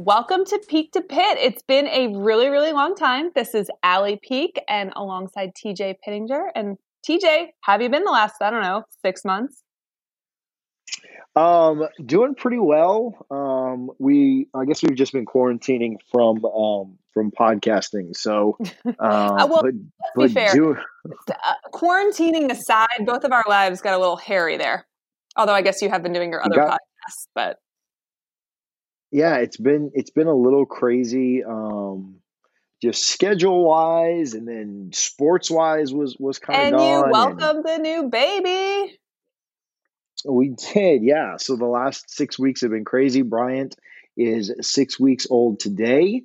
welcome to Peak to Pit. It's been a really, really long time. This is Allie Peak and alongside TJ Pittinger. And TJ, how have you been the last, 6 months? Doing pretty well. I guess we've just been quarantining from podcasting. So, Let's be fair. Quarantining aside, both of our lives got a little hairy there. Although I guess you have been doing your other podcasts, but yeah, it's been a little crazy. Just schedule wise, and then sports wise was kind of gone. And you welcomed the new baby. We did, yeah. So the last 6 weeks have been crazy. Bryant is 6 weeks old today.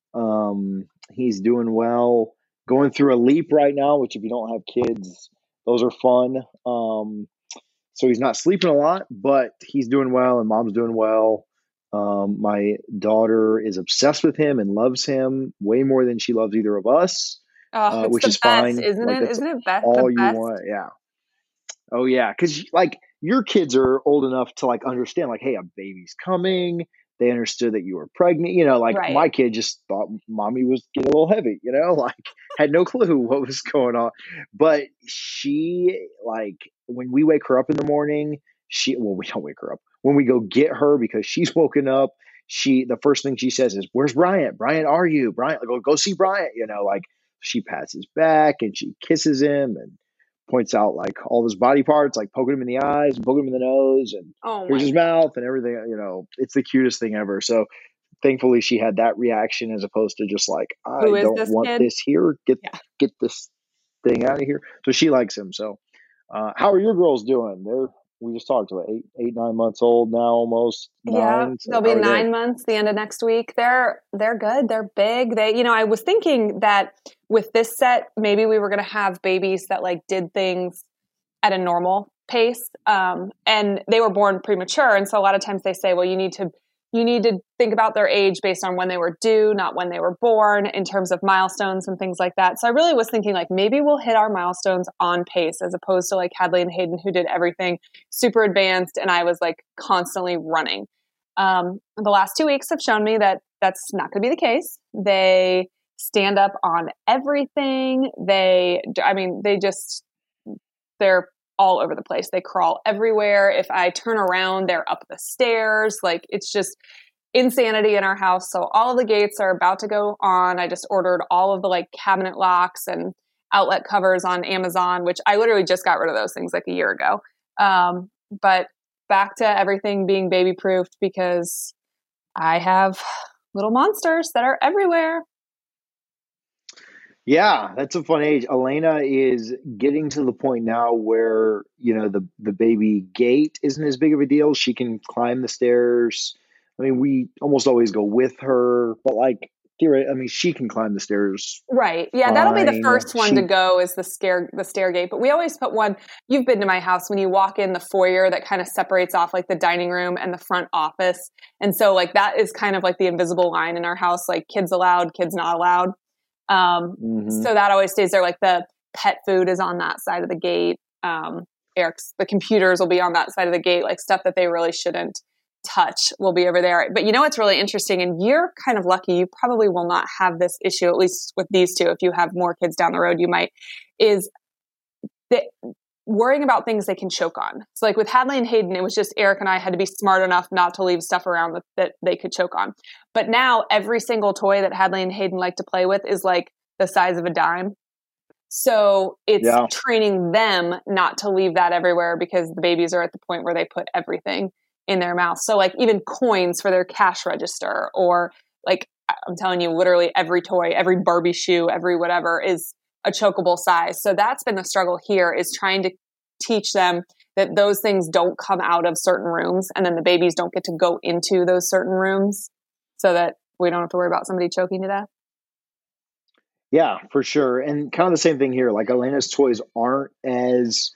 He's doing well. Going through a leap right now, which if you don't have kids, those are fun. So he's not sleeping a lot, but he's doing well, and mom's doing well. My daughter is obsessed with him and loves him way more than she loves either of us, which is fine. Isn't it? Isn't it best? All you want, yeah. Oh yeah, because like your kids are old enough to like understand, like, hey, a baby's coming. They understood that you were pregnant. Right. My kid just thought mommy was getting a little heavy. Like had no clue what was going on. But she when we wake her up in the morning, we don't wake her up. When we go get her because she's woken up, the first thing she says is, "Where's Bryant? Bryant, are you? Bryant, go see Bryant." She pats his back and she kisses him and points out like all his body parts, like poking him in the eyes and poking him in the nose and here's his mouth and everything. It's the cutest thing ever. So thankfully she had that reaction as opposed to just like, I don't want this here. Get this thing out of here. So she likes him. So how are your girls doing? We just talked about 8-9 months old now, almost 9. Yeah, they'll be 9 months the end of next week. They're good. They're big. I was thinking that with this set, maybe we were going to have babies that like did things at a normal pace. And they were born premature. And so a lot of times they say, well, you need to think about their age based on when they were due, not when they were born, in terms of milestones and things like that. So I really was thinking like maybe we'll hit our milestones on pace as opposed to like Hadley and Hayden, who did everything super advanced and I was like constantly running. The last 2 weeks have shown me that that's not going to be the case. They stand up on everything. They're all over the place. They crawl everywhere. If I turn around, they're up the stairs. Like it's just insanity in our house. So all of the gates are about to go on. I just ordered all of the like cabinet locks and outlet covers on Amazon, which I literally just got rid of those things like a year ago. But back to everything being baby proofed because I have little monsters that are everywhere. Yeah, that's a fun age. Elena is getting to the point now where, the baby gate isn't as big of a deal. She can climb the stairs. I mean, we almost always go with her, but like theoretically, she can climb the stairs. Right. Yeah, that'll be the first one to go is the stair gate. But we always put one, you've been to my house, when you walk in the foyer that kind of separates off like the dining room and the front office. And so like that is kind of like the invisible line in our house, like kids allowed, kids not allowed. So that always stays there. Like the pet food is on that side of the gate. The computers will be on that side of the gate, like stuff that they really shouldn't touch will be over there. But what's really interesting, and you're kind of lucky, you probably will not have this issue, at least with these two. If you have more kids down the road, you might, is worrying about things they can choke on. So like with Hadley and Hayden, it was just Eric and I had to be smart enough not to leave stuff around that they could choke on. But now every single toy that Hadley and Hayden like to play with is like the size of a dime. So it's training them not to leave that everywhere because the babies are at the point where they put everything in their mouth. So like even coins for their cash register, or like I'm telling you, literally every toy, every Barbie shoe, every whatever is a chokeable size. So that's been the struggle here, is trying to teach them that those things don't come out of certain rooms and then the babies don't get to go into those certain rooms so that we don't have to worry about somebody choking to death. Yeah, for sure. And kind of the same thing here. Like Elena's toys aren't as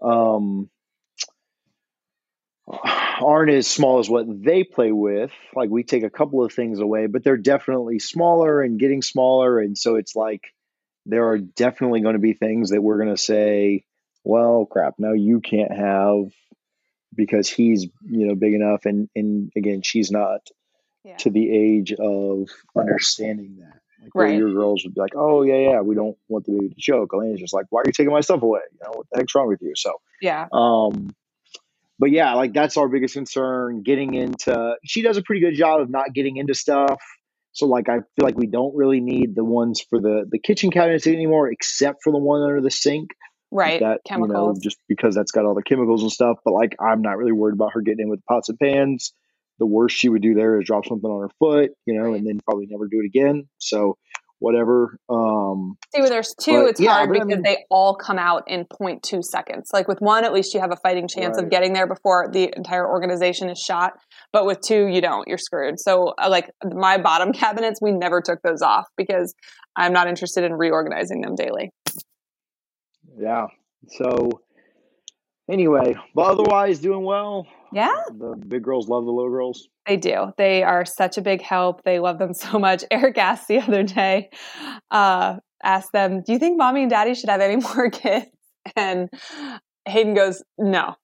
small as what they play with. Like we take a couple of things away, but they're definitely smaller and getting smaller. And so it's like there are definitely going to be things that we're going to say, well, crap, no, you can't have because he's, big enough. And again, she's not Yeah. to the age of understanding that. Like where Right. your girls would be like, oh yeah, we don't want the baby to choke. Elena's just like, why are you taking my stuff away? What the heck's wrong with you? So, Yeah. um, but yeah, like that's our biggest concern. Getting into, she does a pretty good job of not getting into stuff. So like, I feel like we don't really need the ones for the kitchen cabinets anymore, except for the one under the sink. Like Right. that, Chemicals. just because that's got all the chemicals and stuff. But like, I'm not really worried about her getting in with pots and pans. The worst she would do there is drop something on her foot, Right. and then probably never do it again. So whatever. See, when there's two, But it's yeah, hard but I because mean, they all come out in 0.2 seconds. Like with one, at least you have a fighting chance of right. getting there before the entire organization is shot. But with two, you don't. You're screwed. So, like my bottom cabinets, we never took those off because I'm not interested in reorganizing them daily. Yeah. So anyway, but otherwise doing well. Yeah, The big girls love the little girls. they do. They are such a big help. They love them so much. Eric asked the other day, asked them, do you think mommy and daddy should have any more kids? And Hayden goes, no.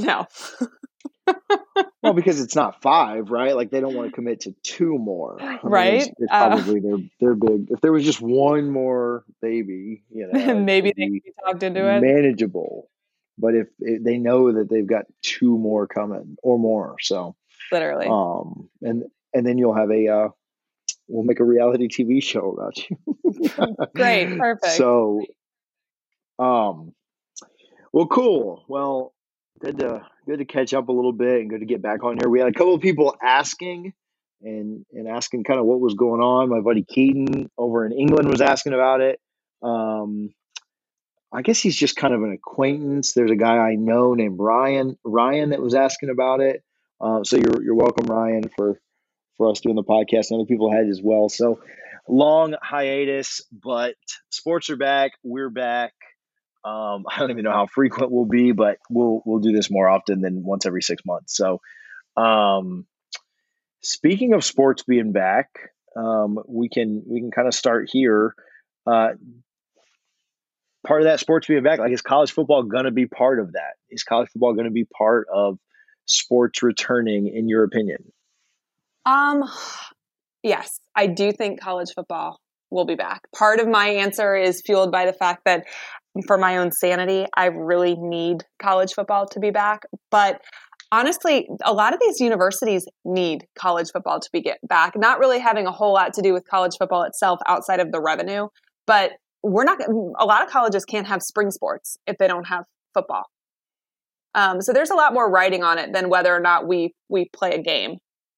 Well, because it's not 5, right? Like they don't want to commit to 2 more. I mean, Right? it's probably their big. If there was just one more baby, Maybe it'd they can be be talked into it. manageable. But if they know that they've got 2 more coming or more, so Literally. and then you'll have we'll make a reality TV show about you. Great. Perfect. So, well, cool. Well, good to catch up a little bit and good to get back on here. We had a couple of people asking and asking kind of what was going on. My buddy Keaton over in England was asking about it. I guess he's just kind of an acquaintance. There's a guy I know named Ryan that was asking about it. So you're welcome, Ryan, for us doing the podcast. And other people had as well. So long hiatus, but sports are back. We're back. I don't even know how frequent we'll be, but we'll do this more often than once every 6 months. So, speaking of sports being back, we can kind of start here. Part of that sports being back, like is college football going to be part of that? Is college football going to be part of sports returning, in your opinion? Yes, I do think college football will be back. Part of my answer is fueled by the fact that for my own sanity, I really need college football to be back. But honestly, a lot of these universities need college football to be back, not really having a whole lot to do with college football itself outside of the revenue. But a lot of colleges can't have spring sports if they don't have football. So there's a lot more writing on it than whether or not we play a game.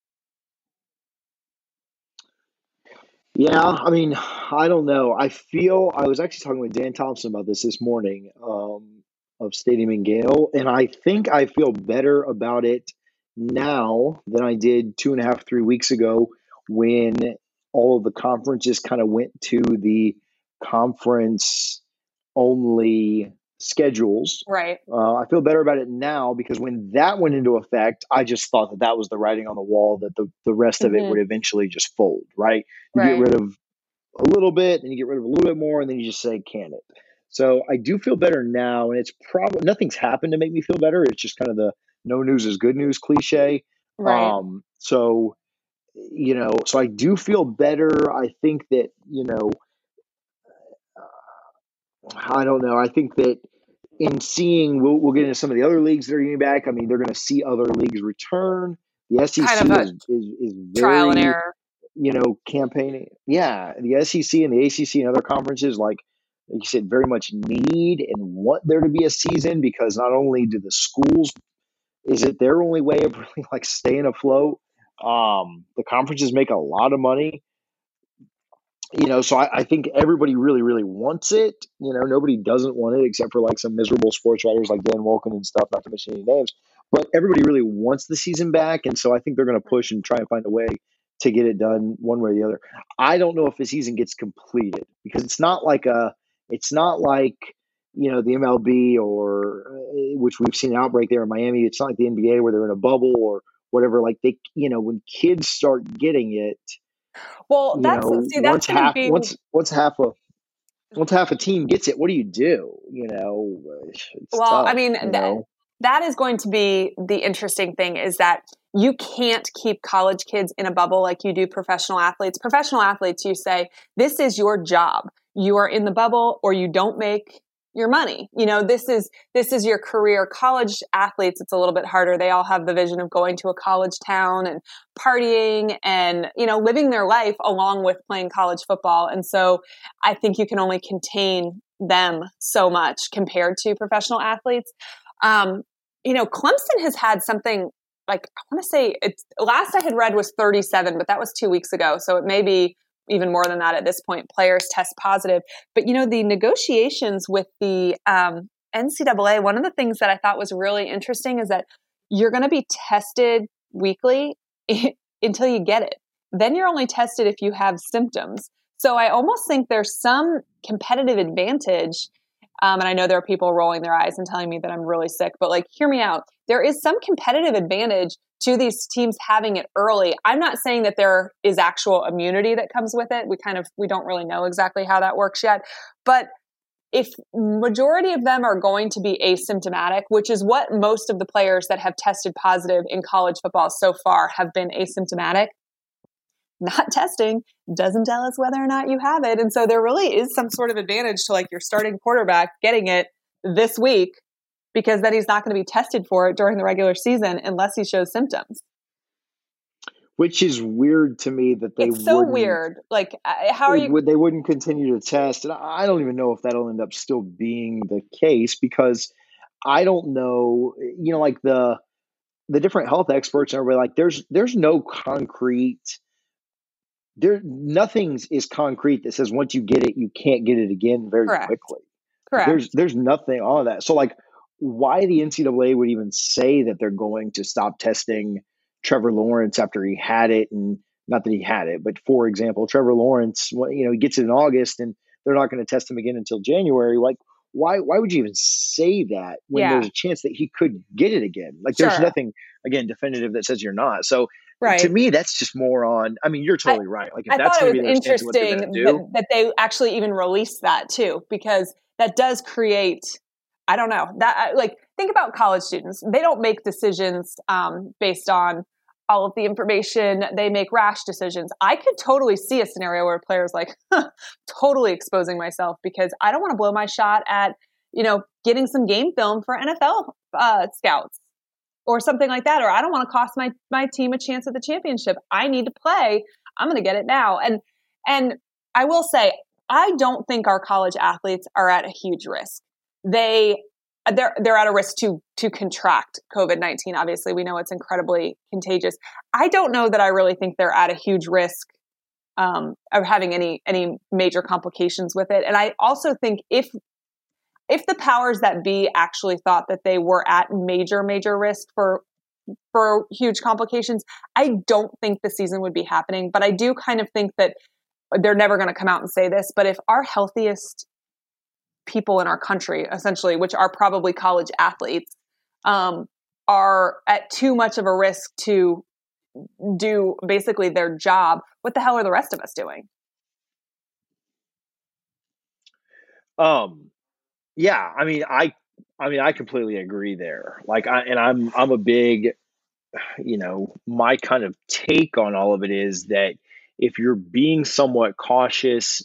Yeah, I mean, I don't know. I was actually talking with Dan Thompson about this morning, of Stadium and Gale, and I think I feel better about it now than I did 2.5, 3 weeks ago when all of the conferences kind of went to the conference only schedules. Right. I feel better about it now because when that went into effect, I just thought that was the writing on the wall that the rest of it would eventually just fold, right? You get rid of a little bit, and you get rid of a little bit more, and then you just say, can it? So I do feel better now, and it's probably nothing's happened to make me feel better. It's just kind of the no news is good news cliche. Right. So so I do feel better. I think that I don't know. I think that in seeing, we'll get into some of the other leagues that are getting back. I mean, they're going to see other leagues return. The SEC kind of is trial and very, error. Campaigning. Yeah, the SEC and the ACC and other conferences, like you said, very much need and want there to be a season because not only do the schools, is it their only way of really like staying afloat? The conferences make a lot of money. So I think everybody really, really wants it. Nobody doesn't want it except for like some miserable sports writers like Dan Wolken and stuff, not to mention any names. But everybody really wants the season back. And so I think they're going to push and try and find a way to get it done one way or the other. I don't know if the season gets completed because it's not like the MLB or which we've seen an outbreak there in Miami. It's not like the NBA where they're in a bubble or whatever. Like when kids start getting it, well, that's going to be once half a team gets it, what do? It's well. tough, I mean, that is going to be the interesting thing, is that you can't keep college kids in a bubble like you do professional athletes. Professional athletes, you say, this is your job. You are in the bubble or you don't make your money. This is your career. College athletes, it's a little bit harder. They all have the vision of going to a college town and partying and, living their life along with playing college football. And so I think you can only contain them so much compared to professional athletes. Clemson has had something like, I want to say it's last I had read was 37, but that was 2 weeks ago. So it may be even more than that at this point. Players test positive. But, the negotiations with the NCAA, one of the things that I thought was really interesting is that you're going to be tested weekly until you get it. Then you're only tested if you have symptoms. So I almost think there's some competitive advantage. And I know there are people rolling their eyes and telling me that I'm really sick, but hear me out. There is some competitive advantage to these teams having it early. I'm not saying that there is actual immunity that comes with it. We don't really know exactly how that works yet. But if majority of them are going to be asymptomatic, which is what most of the players that have tested positive in college football so far have been asymptomatic, not testing doesn't tell us whether or not you have it. And so there really is some sort of advantage to your starting quarterback getting it this week, because then he's not going to be tested for it during the regular season unless he shows symptoms. Which is weird to me that they It's so weird. How are you? They wouldn't continue to test. And I don't even know if that'll end up still being the case, because I don't know, the different health experts and everybody, there's no concrete, nothing is concrete that says once you get it, you can't get it again very quickly. Correct. There's nothing on that. So why the NCAA would even say that they're going to stop testing Trevor Lawrence after he had it, and not that he had it, but for example, Trevor Lawrence, he gets it in August and they're not going to test him again until January. Why would you even say that when there's a chance that he could get it again? There's nothing, again, definitive that says you're not. So to me, that's just more on, you're totally right. If I that's thought it was interesting that they actually even released that too, because that does create, I don't know, that think about college students. They don't make decisions based on all of the information. They make rash decisions. I could totally see a scenario where a player's totally exposing myself because I don't want to blow my shot at, getting some game film for NFL scouts or something like that. Or I don't want to cost my team a chance at the championship. I need to play. I'm going to get it now. And I will say, I don't think our college athletes are at a huge risk. They're at a risk to contract COVID-19. Obviously, we know it's incredibly contagious. I don't know that I really think they're at a huge risk of having any major complications with it. And I also think if the powers that be actually thought that they were at major risk for huge complications, I don't think the season would be happening. But I do kind of think that they're never going to come out and say this, but if our healthiest people in our country, essentially, which are probably college athletes, are at too much of a risk to do basically their job, what the hell are the rest of us doing? Yeah, I completely agree there. I'm a big, my kind of take on all of it is that if you're being somewhat cautious,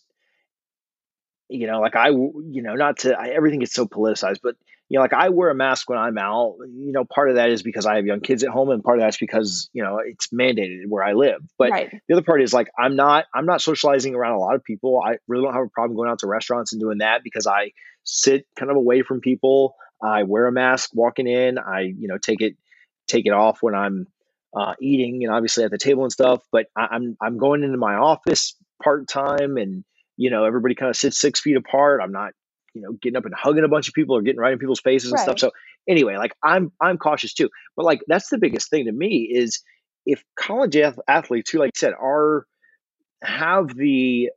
everything gets so politicized, but I wear a mask when I'm out. Part of that is because I have young kids at home, and part of that's because it's mandated where I live. But the other part is I'm not socializing around a lot of people. I really don't have a problem going out to restaurants and doing that because I sit kind of away from people. I wear a mask walking in. I take it off when I'm eating, and obviously at the table and stuff. But I'm going into my office part time, and everybody kind of sits 6 feet apart. I'm not, getting up and hugging a bunch of people or getting right in people's faces and stuff. So anyway, I'm cautious too. But that's the biggest thing to me is if college athletes who, like I said, have the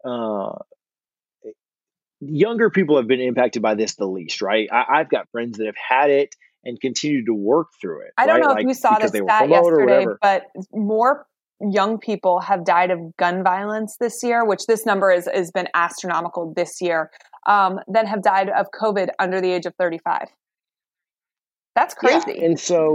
younger people have been impacted by this the least, right? I've got friends that have had it and continue to work through it. I don't know if you saw this stat yesterday, but more young people have died of gun violence this year, which this number has been astronomical this year, than have died of COVID under the age of 35. That's Yeah, crazy.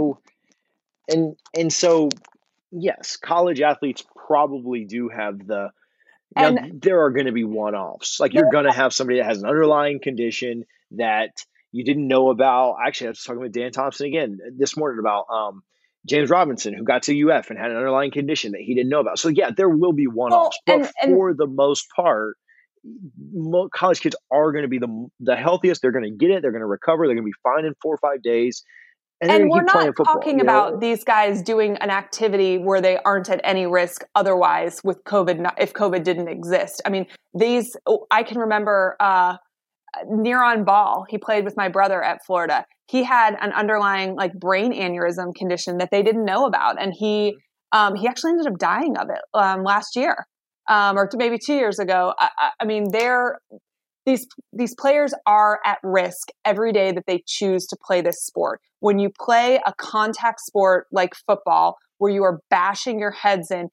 and so yes, college athletes probably do have now And there are going to be one-offs. Like, you're going to have somebody that has an underlying condition that you didn't know about. Actually, I was talking with Dan Thompson again this morning about James Robinson, who got to UF and had an underlying condition that he didn't know about. So yeah, there will be well, one-offs, but and for the most part, college kids are going to be the healthiest. They're going to get it. They're going to recover. They're going to be fine in 4 or 5 days, and they're And going to we're keep not playing football. talking about these guys doing an activity where they aren't at any risk otherwise with COVID, if COVID didn't exist. I mean, I can remember Neron Ball. He played with my brother at Florida. He had an underlying like brain aneurysm condition that they didn't know about. And he actually ended up dying of it last year or maybe 2 years ago. I mean, these players are at risk every day that they choose to play this sport. When you play a contact sport like football, where you are bashing your heads in,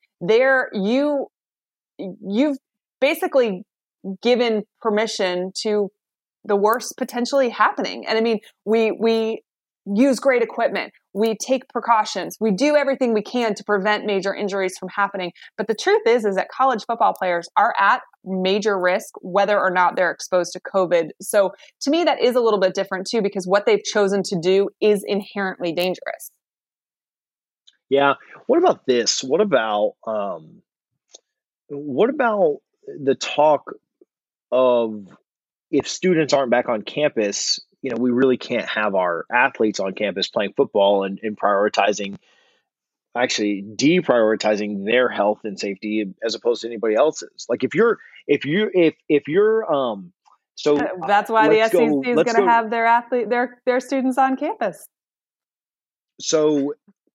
you've basically given permission to the worst potentially happening. And I mean, we use great equipment. We take precautions. We do everything we can to prevent major injuries from happening. But the truth is that college football players are at major risk, whether or not they're exposed to COVID. So to me, that is a little bit different too, because what they've chosen to do is inherently dangerous. Yeah. What about this? What about the talk of, if students aren't back on campus, we really can't have our athletes on campus playing football and prioritizing, actually deprioritizing their health and safety as opposed to anybody else's. Like, if you're so That's why the let's SEC go is let's going to go have their students on campus. so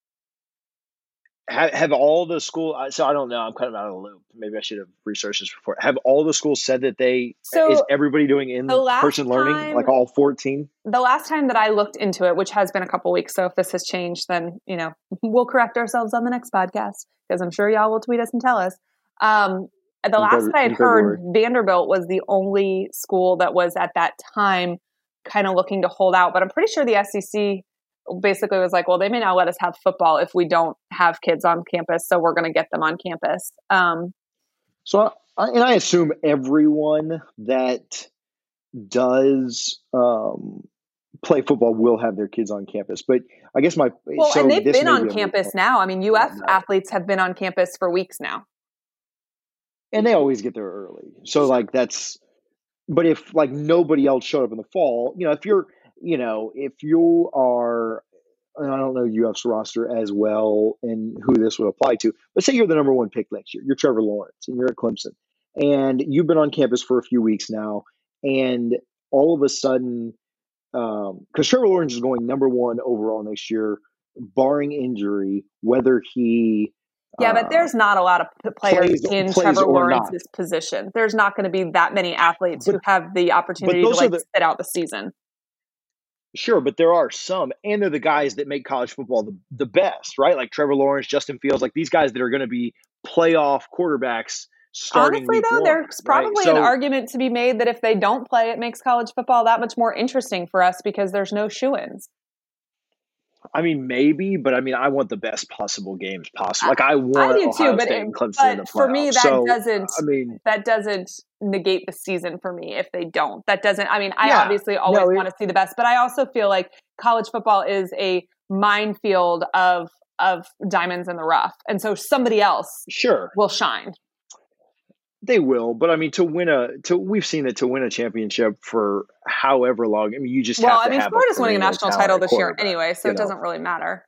have all the school, so I don't know, I'm kind of out of the loop. Maybe I should have researched this before. Have all the schools said that So is everybody doing in-person learning, like all 14? The last time that I looked into it, which has been a couple weeks, so if this has changed, then we'll correct ourselves on the next podcast, because I'm sure y'all will tweet us and tell us. The last I had heard, Vanderbilt was the only school that was at that time kind of looking to hold out, but I'm pretty sure the SEC basically was like, well, they may not let us have football if we don't have kids on campus, so we're going to get them on campus. So I assume everyone that does play football will have their kids on campus. But I guess and they've been on campus now. I mean, UF athletes have been on campus for weeks now. And they always get there early. So but if like nobody else showed up in the fall, if you are, I don't know UF's roster as well and who this would apply to, but say you're the number 1 pick next year, you're Trevor Lawrence and you're at Clemson and you've been on campus for a few weeks now, and all of a sudden, because Trevor Lawrence is going number 1 overall next year, barring injury, whether he but there's not a lot of players in Trevor Lawrence's position. There's not going to be that many athletes who have the opportunity to sit out the season. Sure, but there are some, and they're the guys that make college football the best, right? Like Trevor Lawrence, Justin Fields, like these guys that are going to be playoff quarterbacks starting. Honestly, though, there's probably an argument to be made that if they don't play, it makes college football that much more interesting for us because there's no shoo-ins. I mean, maybe, but I mean, I want the best possible games possible. Like I want I do Ohio too, State and Clemson in the playoffs. For me, that doesn't negate the season for me if they don't. That doesn't. I mean, I obviously always want to see the best, but I also feel like college football is a minefield of diamonds in the rough, and so somebody else will shine. They will, but I mean, we've seen that to win a championship for however long. I mean, you just have to have. Florida's winning a national title this year anyway, so it doesn't really matter.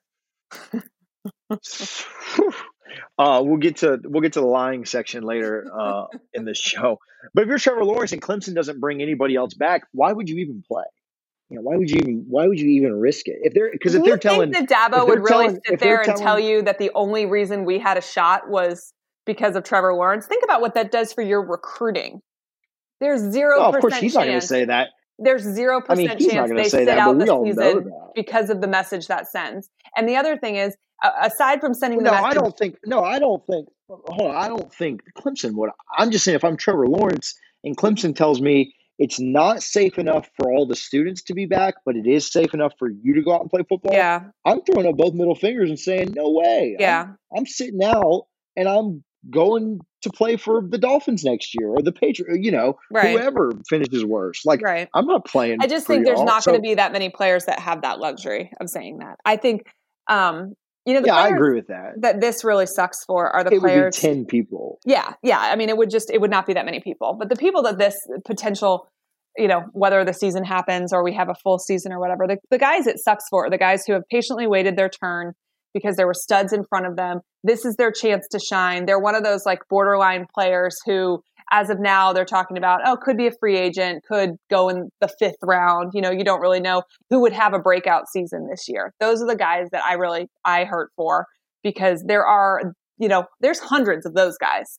We'll get to the lying section later in the show. But if you're Trevor Lawrence and Clemson doesn't bring anybody else back, why would you even play? Why would you even risk it? If they're telling that Dabo would really sit there and tell you that the only reason we had a shot was because of Trevor Lawrence, think about what that does for your recruiting. There's 0% of course, he's not going to say that. There's 0% chance they sit out the season because of the message that sends. And the other thing is, aside from sending the message, I don't think Clemson would. I'm just saying, if I'm Trevor Lawrence and Clemson tells me it's not safe enough for all the students to be back, but it is safe enough for you to go out and play football. Yeah. I'm throwing up both middle fingers and saying, no way. Yeah. I'm sitting out and I'm going to play for the Dolphins next year or the Patriots, Right. whoever finishes worst. Like, Right. I'm not playing. I just for think there's y'all. not So, going to be that many players that have that luxury of saying that. I think, the yeah, I players agree with that. that this really sucks for are the It would be players. 10 people. Yeah. Yeah. I mean, it would not be that many people, but the people that this potential, whether the season happens or we have a full season or whatever, the guys it sucks for are the guys who have patiently waited their turn because there were studs in front of them. This is their chance to shine. They're one of those like borderline players who, as of now, they're talking about, could be a free agent, could go in the 5th round. You don't really know who would have a breakout season this year. Those are the guys that I hurt for because there are, there's hundreds of those guys.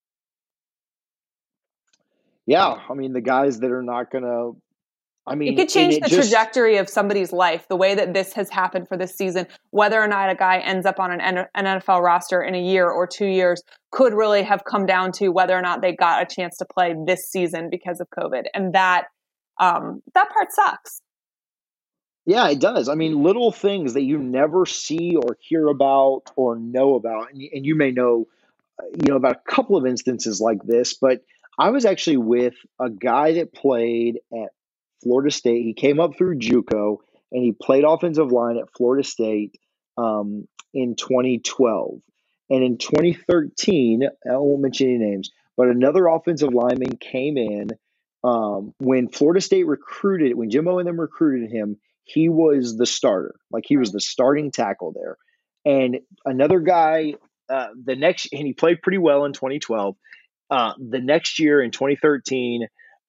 Yeah. I mean, the guys that are not going to, it could change the trajectory of somebody's life, the way that this has happened for this season. Whether or not a guy ends up on an NFL roster in a year or 2 years could really have come down to whether or not they got a chance to play this season because of COVID. And that part sucks. Yeah, it does. I mean, little things that you never see or hear about or know about. And you may know, about a couple of instances like this, but I was actually with a guy that played at Florida State. He came up through JUCO and he played offensive line at Florida State in 2012. And in 2013, I won't mention any names, but another offensive lineman came in when Florida State when Jimbo and them recruited him. He was the starter, like he was the starting tackle there. And another guy, and he played pretty well in 2012. The next year in 2013,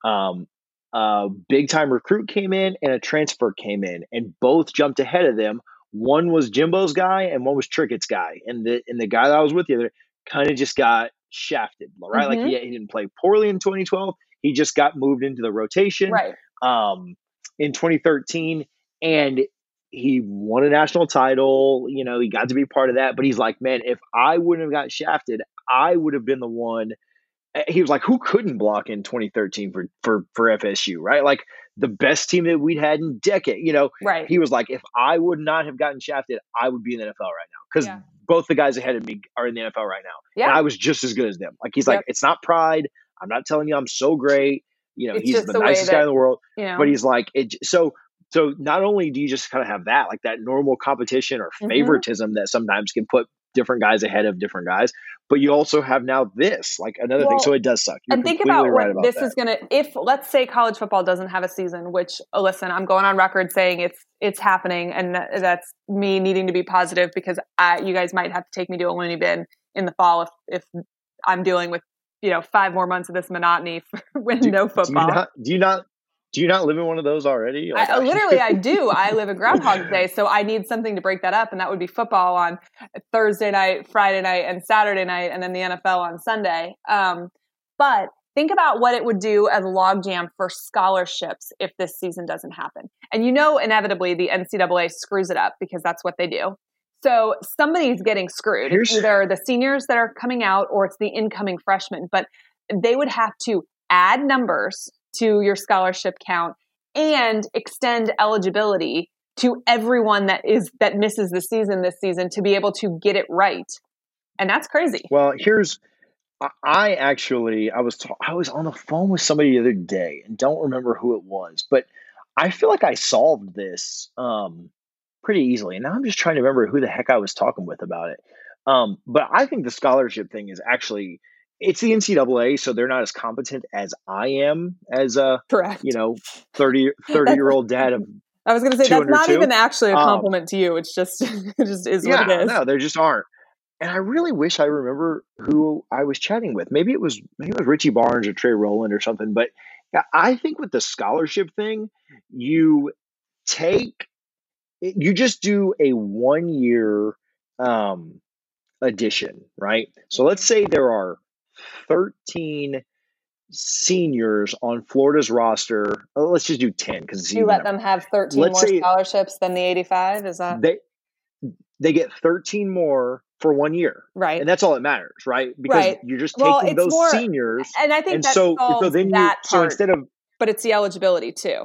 a big time recruit came in and a transfer came in, and both jumped ahead of them. One was Jimbo's guy and one was Trickett's guy. And the guy that I was with the other kind of just got shafted, right? Mm-hmm. Like he didn't play poorly in 2012. He just got moved into the rotation in 2013. And he won a national title. He got to be part of that. But he's like, man, if I wouldn't have got shafted, I would have been the one. He was like, who couldn't block in 2013 for FSU, right? Like the best team that we'd had in decades, Right. He was like, if I would not have gotten shafted, I would be in the NFL right now. Because both the guys ahead of me are in the NFL right now. Yeah. And I was just as good as them. Like, he's like, it's not pride. I'm not telling you I'm so great. He's the nicest guy in the world. But he's like, so not only do you just kind of have that, like that normal competition or favoritism that sometimes can put different guys ahead of different guys, but you also have now this, like another thing. So it does suck. You're and think completely about right what about this that. is going to, if let's say college football doesn't have a season, which listen, I'm going on record saying it's happening, and that's me needing to be positive because you guys might have to take me to a loony bin in the fall if I'm dealing with 5 more months of this monotony when no football. Do you not live in one of those already? Like, I do. I live in Groundhog Day, so I need something to break that up, and that would be football on Thursday night, Friday night, and Saturday night, and then the NFL on Sunday. But think about what it would do as a logjam for scholarships if this season doesn't happen. And inevitably, the NCAA screws it up because that's what they do. So somebody's getting screwed. It's either the seniors that are coming out or it's the incoming freshmen. But they would have to add numbers to your scholarship count and extend eligibility to everyone that misses the season this season to be able to get it right. And that's crazy. Well, I was on the phone with somebody the other day and don't remember who it was, but I feel like I solved this pretty easily. And now I'm just trying to remember who the heck I was talking with about it. But I think the scholarship thing is actually, it's the NCAA, so they're not as competent as I am as a, correct, 30-year-old dad of. I was going to say that's not even actually a compliment to you. It's just it just is what it is. No, there just aren't. And I really wish I remember who I was chatting with. Maybe it was Richie Barnes or Trey Rowland or something. But I think with the scholarship thing, you just do a 1-year addition, right? So let's say there are 13 seniors on Florida's roster. Let's just do 10 because you let them have 13 more scholarships than the 85. Is that they get 13 more for 1 year, right? And that's all that matters, right? Because you're just taking those seniors, and I think so instead of But it's the eligibility too.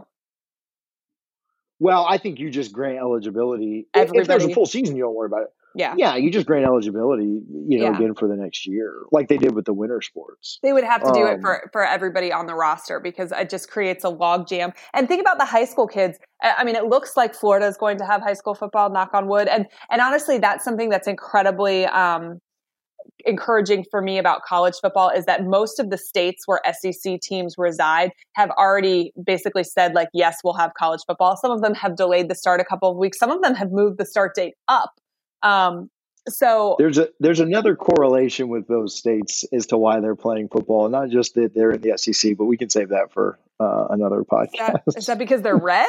Well, I think you just grant eligibility. If there's a Everybody. full season, you don't worry about it. Yeah. Yeah, you just grant eligibility, Yeah. again for the next year, like they did with the winter sports. They would have to do it for everybody on the roster because it just creates a log jam. And think about the high school kids. I mean, it looks like Florida is going to have high school football, knock on wood. And honestly, that's something that's incredibly encouraging for me about college football is that most of the states where SEC teams reside have already basically said like, yes, we'll have college football. Some of them have delayed the start a couple of weeks. Some of them have moved the start date up. So there's another correlation with those states as to why they're playing football, not just that they're in the SEC, but we can save that for another podcast. Is that because they're red?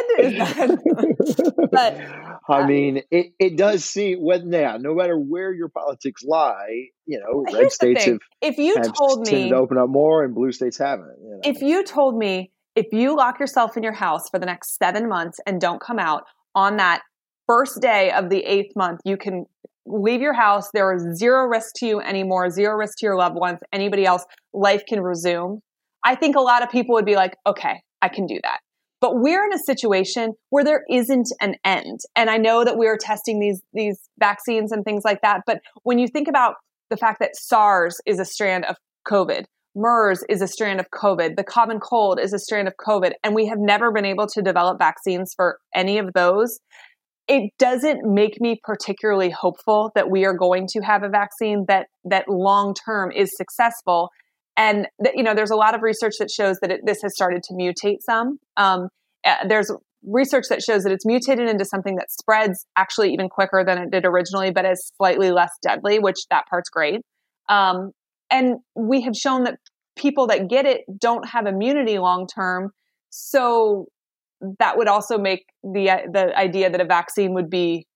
But I mean, it does seem no matter where your politics lie, red states have tended to open up more, and blue states haven't. If you told me if you lock yourself in your house for the next 7 months and don't come out on that first day of the 8th month, you can leave your house. There is zero risk to you anymore, zero risk to your loved ones, anybody else. Life can resume. I think a lot of people would be like, okay, I can do that. But we're in a situation where there isn't an end. And I know that we are testing these vaccines and things like that. But when you think about the fact that SARS is a strand of COVID, MERS is a strand of COVID, the common cold is a strand of COVID, and we have never been able to develop vaccines for any of those, it doesn't make me particularly hopeful that we are going to have a vaccine that long term is successful. And there's a lot of research that shows that this has started to mutate some. There's research that shows that it's mutated into something that spreads actually even quicker than it did originally, but is slightly less deadly, which that part's great. And we have shown that people that get it don't have immunity long term. So that would also make the idea that a vaccine would be,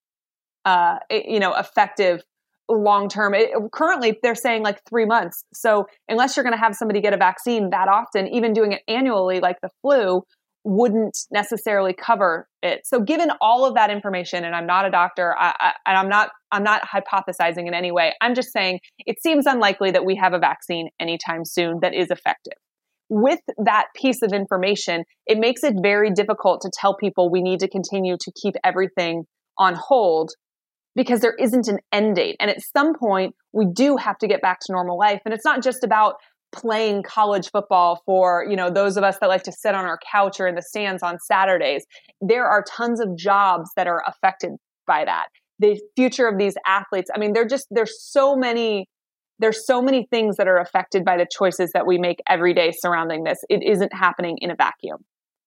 effective long term. Currently, they're saying like 3 months. So unless you're going to have somebody get a vaccine that often, even doing it annually, like the flu, wouldn't necessarily cover it. So given all of that information, and I'm not a doctor, and I'm not hypothesizing in any way. I'm just saying it seems unlikely that we have a vaccine anytime soon that is effective. With that piece of information, it makes it very difficult to tell people we need to continue to keep everything on hold because there isn't an end date. And at some point, we do have to get back to normal life. And it's not just about playing college football for, those of us that like to sit on our couch or in the stands on Saturdays. There are tons of jobs that are affected by that. The future of these athletes. I mean, there's so many things that are affected by the choices that we make every day surrounding this. It isn't happening in a vacuum.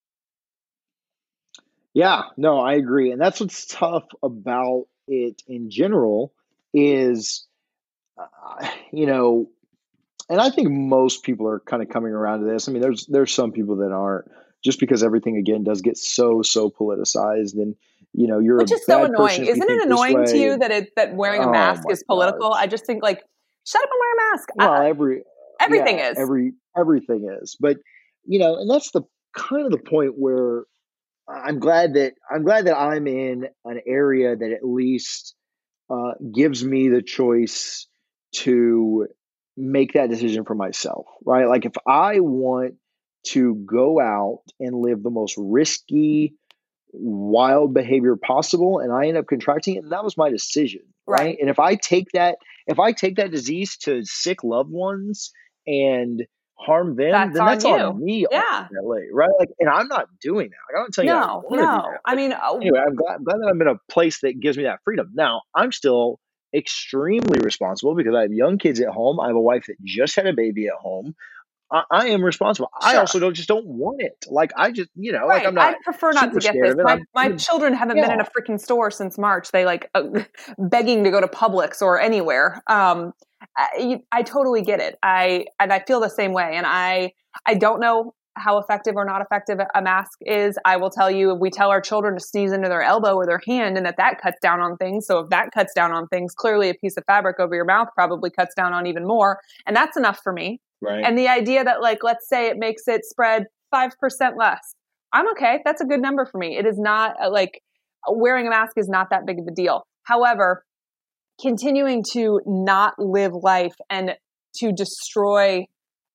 Yeah, no, I agree. And that's what's tough about it in general is, and I think most people are kind of coming around to this. I mean, there's some people that aren't, just because everything again does get so politicized, and you're which is so annoying. Isn't it annoying to you that wearing a mask is political? Gosh. I just think like, shut up and wear a mask. Well, everything is. Everything is. But and that's the kind of the point where I'm glad that I'm in an area that at least gives me the choice to make that decision for myself, right? Like if I want to go out and live the most risky, wild behavior possible, and I end up contracting it, and that was my decision, right? And if I take that disease to sick loved ones and harm them, then that's on me, ultimately, right? Like, and I'm not doing that. Like, I don't tell you. No. I mean, anyway, I'm glad that I'm in a place that gives me that freedom. Now, I'm still extremely responsible because I have young kids at home. I have a wife that just had a baby at home. I am responsible. Sure. I also don't want it. Like I just, like I'm not. I prefer not to get this. My children haven't been in a freaking store since March. They like begging to go to Publix or anywhere. I totally get it. I feel the same way. And I don't know how effective or not effective a mask is. I will tell you, we tell our children to sneeze into their elbow or their hand and that cuts down on things. So if that cuts down on things, clearly a piece of fabric over your mouth probably cuts down on even more. And that's enough for me. Right. And the idea that like, let's say it makes it spread 5% less. I'm okay. That's a good number for me. It is not like wearing a mask is not that big of a deal. However, continuing to not live life and to destroy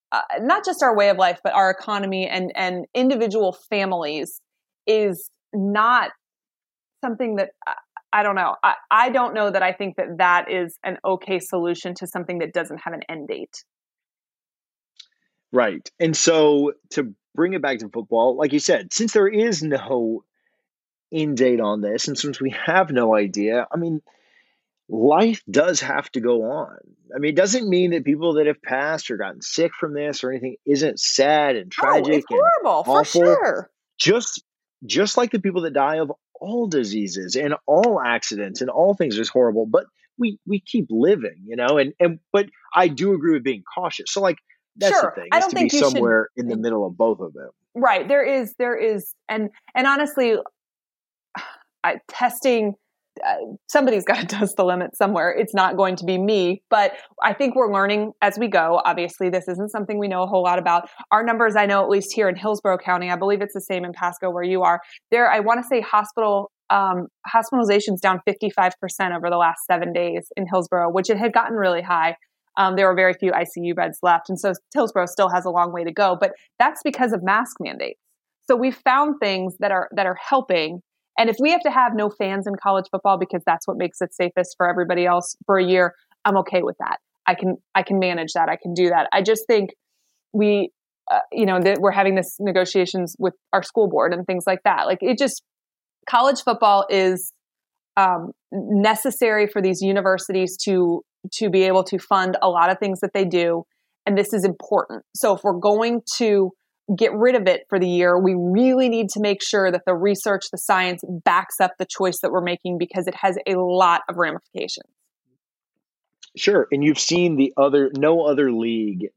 not just our way of life, but our economy and individual families is not something that I don't know. I don't know that I think that that is an okay solution to something that doesn't have an end date. Right. And so to bring it back to football, like you said, since there is no end date on this, and since we have no idea, I mean, life does have to go on. I mean, it doesn't mean that people that have passed or gotten sick from this or anything isn't sad and Oh, it's tragic and horrible for awful. sure. Just like the people that die of all diseases and all accidents and all things is horrible, but we keep living, and but I do agree with being cautious. So like that's the Sure. thing, I is don't to be think you should. somewhere in the middle of both of them. Right. There is, and honestly, testing, somebody's got to test the limit somewhere. It's not going to be me, but I think we're learning as we go. Obviously, this isn't something we know a whole lot about. Our numbers, I know, at least here in Hillsborough County, I believe it's the same in Pasco where you are. There, I want to say hospitalizations down 55% over the last 7 days in Hillsborough, which it had gotten really high. There were very few ICU beds left. And so Hillsborough still has a long way to go, but that's because of mask mandates. So we found things that are helping. And if we have to have no fans in college football because that's what makes it safest for everybody else for a year, I'm okay with that. I can manage that. I can do that. I just think we, that we're having this negotiations with our school board and things like that. Like college football is necessary for these universities to be able to fund a lot of things that they do. And this is important. So if we're going to get rid of it for the year, we really need to make sure that the research, the science backs up the choice that we're making because it has a lot of ramifications. Sure. And you've seen no other league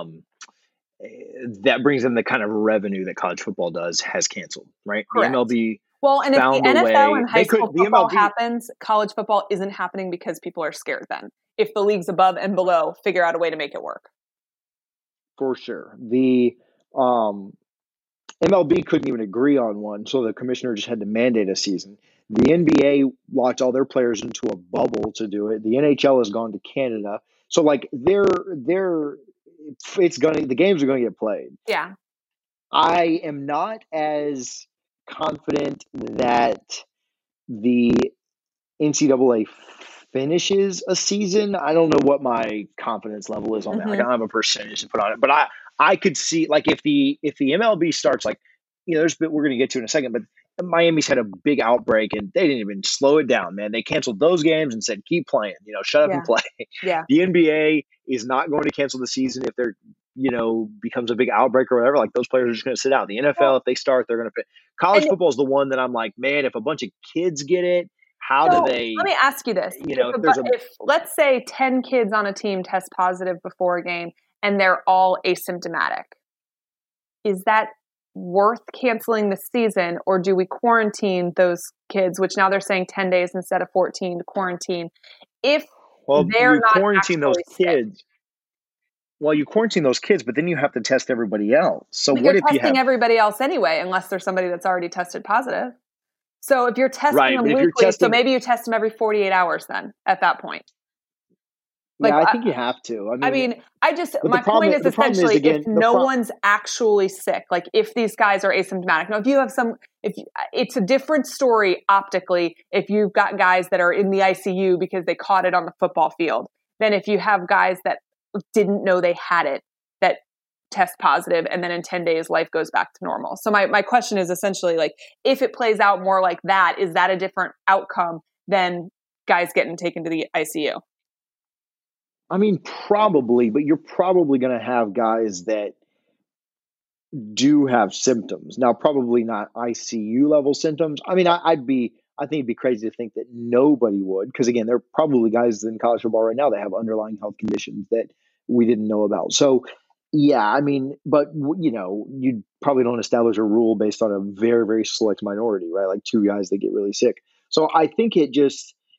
that brings in the kind of revenue that college football does has canceled, right? Correct. The MLB. Well, and if the NFL and high school football MLB happens, college football isn't happening because people are scared then. If the leagues above and below figure out a way to make it work. For sure. The MLB couldn't even agree on one, so the commissioner just had to mandate a season. The NBA locked all their players into a bubble to do it. The NHL has gone to Canada. So like the games are gonna get played. Yeah. I am not as confident that the NCAA finishes a season. I don't know what my confidence level is on that. Like I don't have a percentage to put on it, but I could see like if the MLB starts, like there's a bit we're going to get to in a second, but Miami's had a big outbreak and they didn't even slow it down, man. They canceled those games and said keep playing, shut up and play. Yeah. The NBA is not going to cancel the season if there becomes a big outbreak or whatever. Like those players are just going to sit out. The NFL, if they start, they're going to. College football is the one that I'm like, man, if a bunch of kids get it, how do they? Let me ask you this: if let's say 10 kids on a team test positive before a game and they're all asymptomatic, is that worth canceling the season, or do we quarantine those kids? Which now they're saying 10 days instead of 14 to quarantine. If they're not quarantine those kids. Sick. Well, you quarantine those kids, but then you have to test everybody else. So but what you're if you have everybody else anyway, unless there's somebody that's already tested positive? So if you're testing them weekly, so maybe you test them every 48 hours then at that point. Like, yeah, I think you have to. My point is essentially if no one's actually sick, like if these guys are asymptomatic. Now, if it's a different story optically, if you've got guys that are in the ICU because they caught it on the football field, than if you have guys that didn't know they had it, that test positive, and then in 10 days, life goes back to normal. So my question is essentially like, if it plays out more like that, is that a different outcome than guys getting taken to the ICU? I mean, probably, but you're probably going to have guys that do have symptoms. Now, probably not ICU level symptoms. I mean, I think it'd be crazy to think that nobody would, because again, there are probably guys in college football right now that have underlying health conditions that we didn't know about. So, yeah, I mean, but you probably don't establish a rule based on a very, very select minority, right? Like 2 guys that get really sick. So I think it'll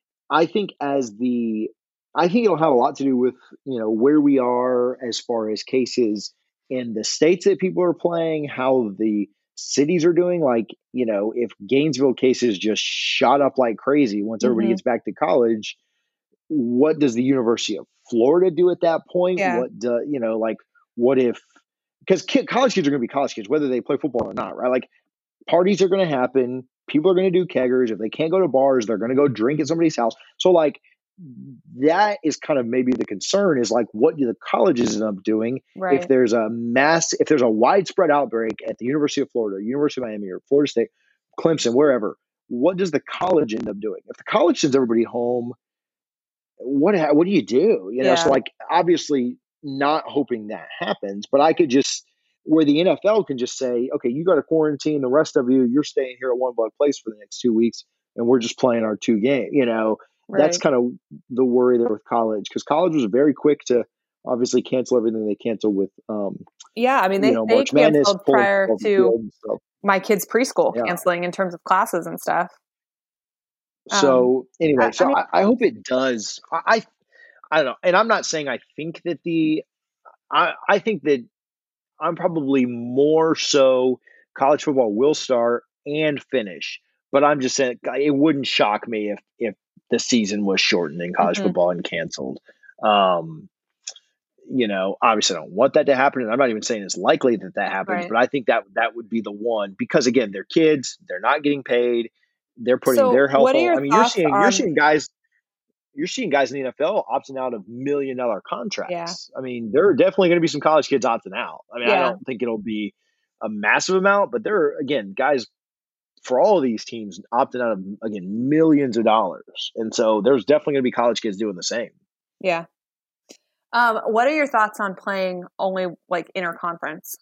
have a lot to do with, where we are as far as cases in the states that people are playing, how the cities are doing. Like, if Gainesville cases just shot up like crazy once everybody gets back to college, what does the University of Florida do at that point? Yeah. what if, because college kids are going to be college kids, whether they play football or not, right? Like parties are going to happen. People are going to do keggers. If they can't go to bars, they're going to go drink at somebody's house. So like that is kind of maybe the concern is like, what do the colleges end up doing Right. if there's a widespread outbreak at the University of Florida, University of Miami, or Florida State, Clemson, wherever? What does the college end up doing? If the college sends everybody home, what do you do? You know, so Yeah. like obviously not hoping that happens, but I could just where the NFL can just say, okay, you got to quarantine. The rest of you're staying here at one place for the next 2 weeks, and we're just playing our 2 games. You know, that's Right. kind of the worry there with college because college was very quick to obviously cancel everything they canceled with, Yeah. I mean, they March Madness, canceled pulling prior people off the to field and stuff. my kids' preschool Yeah. canceling in terms of classes and stuff. So anyway, I so mean, I hope it does. I don't know, and I'm not saying I think that I think that I'm probably more so college football will start and finish, but I'm just saying it wouldn't shock me if the season was shortened in college mhm, football and canceled. Um, obviously I don't want that to happen, and I'm not even saying it's likely that happens, right. but I think that would be the one because again, they're kids, they're not getting paid, they're putting So, their health what are on. your I mean, thoughts on? you're seeing guys in the NFL opting out of $1 million Yeah. contracts. I mean, there are definitely going to be some college kids opting out. I mean, I Yeah. don't think it'll be a massive amount, but there are, again, guys for all of these teams opting out of, again, millions of dollars. And so there's definitely going to be college kids doing the same. Yeah. What are your thoughts on playing only like interconference?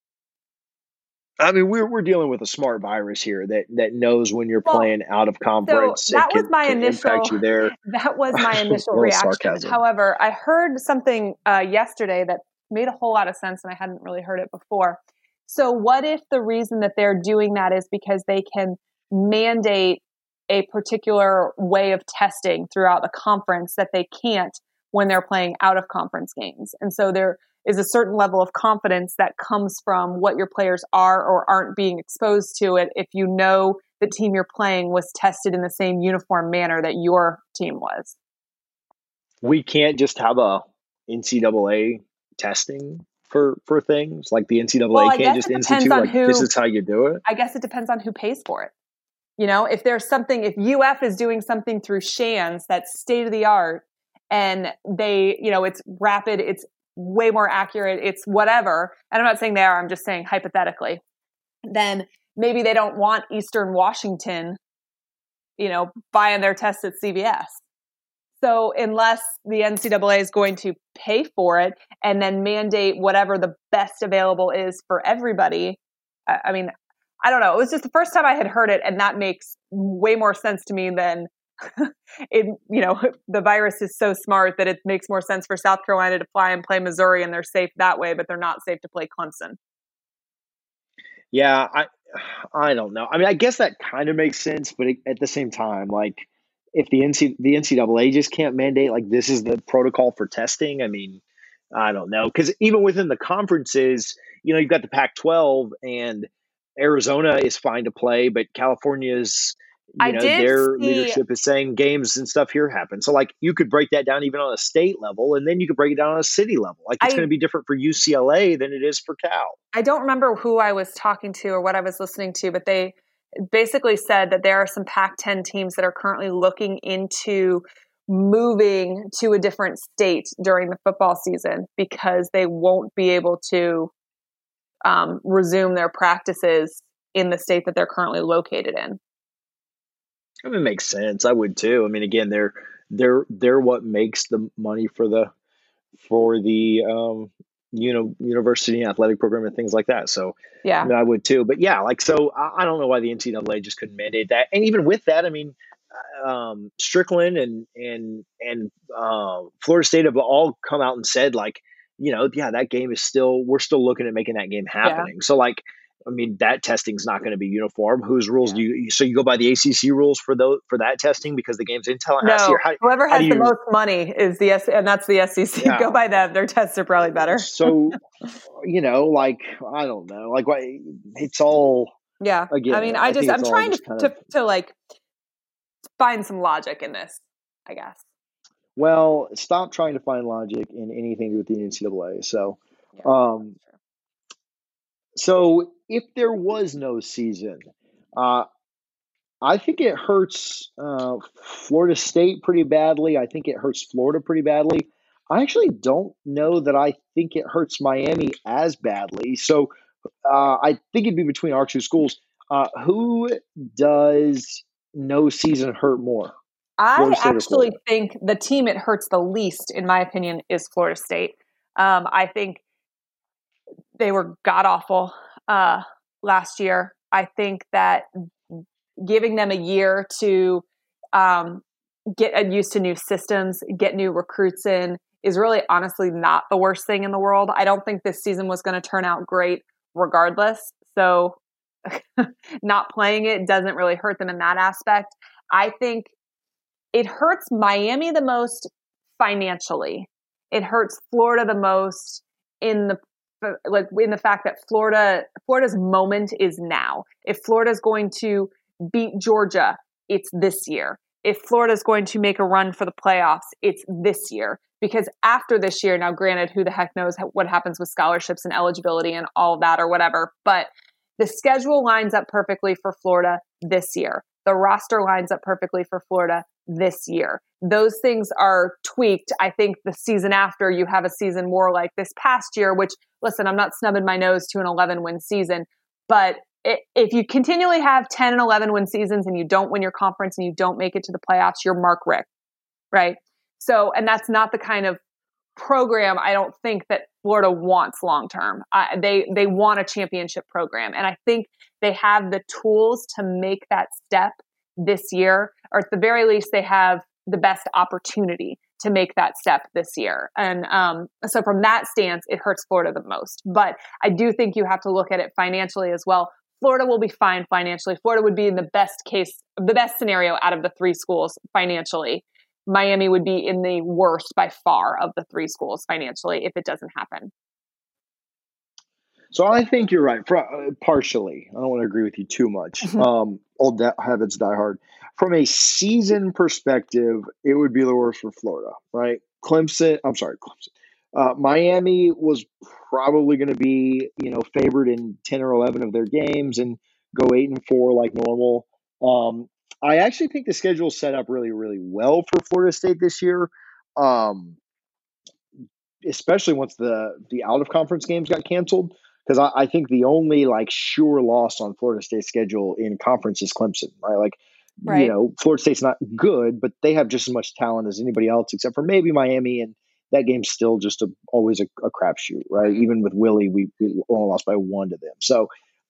I mean, we're dealing with a smart virus here that knows when you're Well, playing out of so conference and that was my can impact initial you there. that was my A initial little reaction. sarcasm. However, I heard something yesterday that made a whole lot of sense, and I hadn't really heard it before. So, what if the reason that they're doing that is because they can mandate a particular way of testing throughout the conference that they can't when they're playing out of conference games? And so there is a certain level of confidence that comes from what your players are or aren't being exposed to it if you know the team you're playing was tested in the same uniform manner that your team was. We can't just have a NCAA testing for things like the Well, NCAA I can't guess just it depends institute on like this who is how you do it. I guess it depends on who pays for it. You know, if there's something, if UF is doing something through Shands that's state of the art and they, it's rapid, it's way more accurate, it's whatever. And I'm not saying they are, I'm just saying hypothetically. Then maybe they don't want Eastern Washington, buying their tests at CVS. So unless the NCAA is going to pay for it and then mandate whatever the best available is for everybody, I mean, I don't know. It was just the first time I had heard it, and that makes way more sense to me than the virus is so smart that it makes more sense for South Carolina to fly and play Missouri, and they're safe that way, but they're not safe to play Clemson. Yeah, I don't know. I mean, I guess that kind of makes sense, but at the same time, like if the NCAA just can't mandate like this is the protocol for testing, I mean, I don't know because even within the conferences, you've got the Pac-12 and Arizona is fine to play, but California's I did their see leadership is saying games and stuff here happen. So like you could break that down even on a state level, and then you could break it down on a city level. Like it's going to be different for UCLA than it is for Cal. I don't remember who I was talking to or what I was listening to, but they basically said that there are some Pac-10 teams that are currently looking into moving to a different state during the football season because they won't be able to resume their practices in the state that they're currently located in. I mean, it makes sense. I would too. I mean, again, they're what makes the money for the university and athletic program and things like that. So Yeah. I mean, I would too. But yeah, like so, I don't know why the NCAA just couldn't mandate that. And even with that, I mean, Strickland and Florida State have all come out and said like, yeah, that game is we're still looking at making that game happening. So like, I mean, that testing's not going to be uniform. Whose rules do you? So you go by the ACC rules for that testing because the game's in Tallahassee. No, Or whoever has the most money is and that's the SEC. Yeah. Go by them. Their tests are probably better. So, like I don't know, like it's all. Yeah, Again, I mean, I'm trying to like find some logic in this, I guess. Well, stop trying to find logic in anything with the NCAA. So, Yeah, Um, that's true. so if there was no season, uh, I think it hurts Florida State pretty badly. I think it hurts Florida pretty badly. I actually don't know that I think it hurts Miami as badly. So I think it'd be between our two schools. Who does no season hurt more, I Florida State or actually Florida? think the team it hurts the least, in my opinion, is Florida State. I think they were god awful last year. I think that giving them a year to um, get used to new systems, get new recruits in, is really honestly not the worst thing in the world. I don't think this season was going to turn out great regardless. So not playing it doesn't really hurt them in that aspect. I think it hurts Miami the most financially. It hurts Florida the most in the fact that Florida's moment is now. If Florida's going to beat Georgia, it's this year. If Florida's going to make a run for the playoffs, it's this year. Because after this year, now granted, who the heck knows what happens with scholarships and eligibility and all of that or whatever, but the schedule lines up perfectly for Florida this year. The roster lines up perfectly for Florida this year. Those things are tweaked. I think the season after, you have a season more like this past year, which, listen, I'm not snubbing my nose to an 11-win season, but if you continually have 10 and 11-win seasons and you don't win your conference and you don't make it to the playoffs, you're Mark Richt, right? So, and that's not the kind of program I don't think that Florida wants long term. They want a championship program, and I think they have the tools to make that step this year, or at the very least, they have the best opportunity to make that step this year. And so, from that stance, it hurts Florida the most. But I do think you have to look at it financially as well. Florida will be fine financially. Florida would be in the best scenario out of the three schools financially. Miami would be in the worst by far of the three schools financially if it doesn't happen. So I think you're right. Partially, I don't want to agree with you too much. Old habits die hard. From a season perspective, it would be the worst for Florida, right? Clemson. I'm sorry, Clemson. Miami was probably going to be, favored in 10 or 11 of their games and go 8-4 like normal. I actually think the schedule is set up really, really well for Florida State this year. Especially once the out of conference games got canceled, because I think the only like sure loss on Florida State's schedule in conference is Clemson, right? Like, Right. Florida State's not good, but they have just as much talent as anybody else, except for maybe Miami, and that game's still just always a crapshoot, right? Even with Willie, we only lost by 1 to them. So,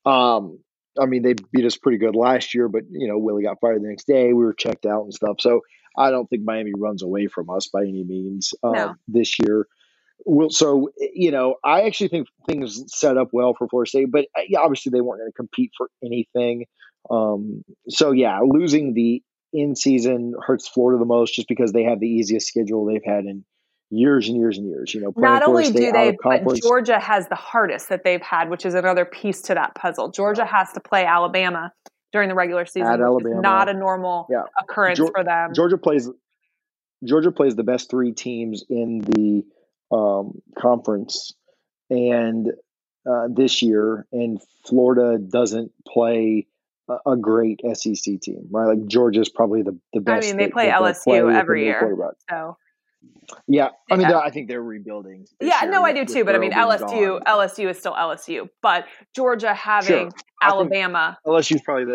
I mean, they beat us pretty good last year, but Willie got fired the next day. We were checked out and stuff. So I don't think Miami runs away from us by any means No. this year. Well, so I actually think things set up well for Florida State, but obviously they weren't going to compete for anything. So yeah, losing the in season hurts Florida the most, just because they have the easiest schedule they've had in years and years and years. Playing Not Florida only State do out they, of but conference Georgia has the hardest that they've had, which is another piece to that puzzle. Georgia has to play Alabama during the regular season, at which is not Alabama. a normal Yeah, occurrence for them. Georgia plays the best 3 teams in the conference, and this year, and Florida doesn't play a great SEC team, right? Like Georgia's probably the I best mean, they play that they'll play LSU with a every new year. quarterback. So Yeah, I mean, yeah, I think they're rebuilding this year no, I with do too. But I mean, Burrow being gone. LSU is still LSU. But Georgia Sure, having I think Alabama, LSU's probably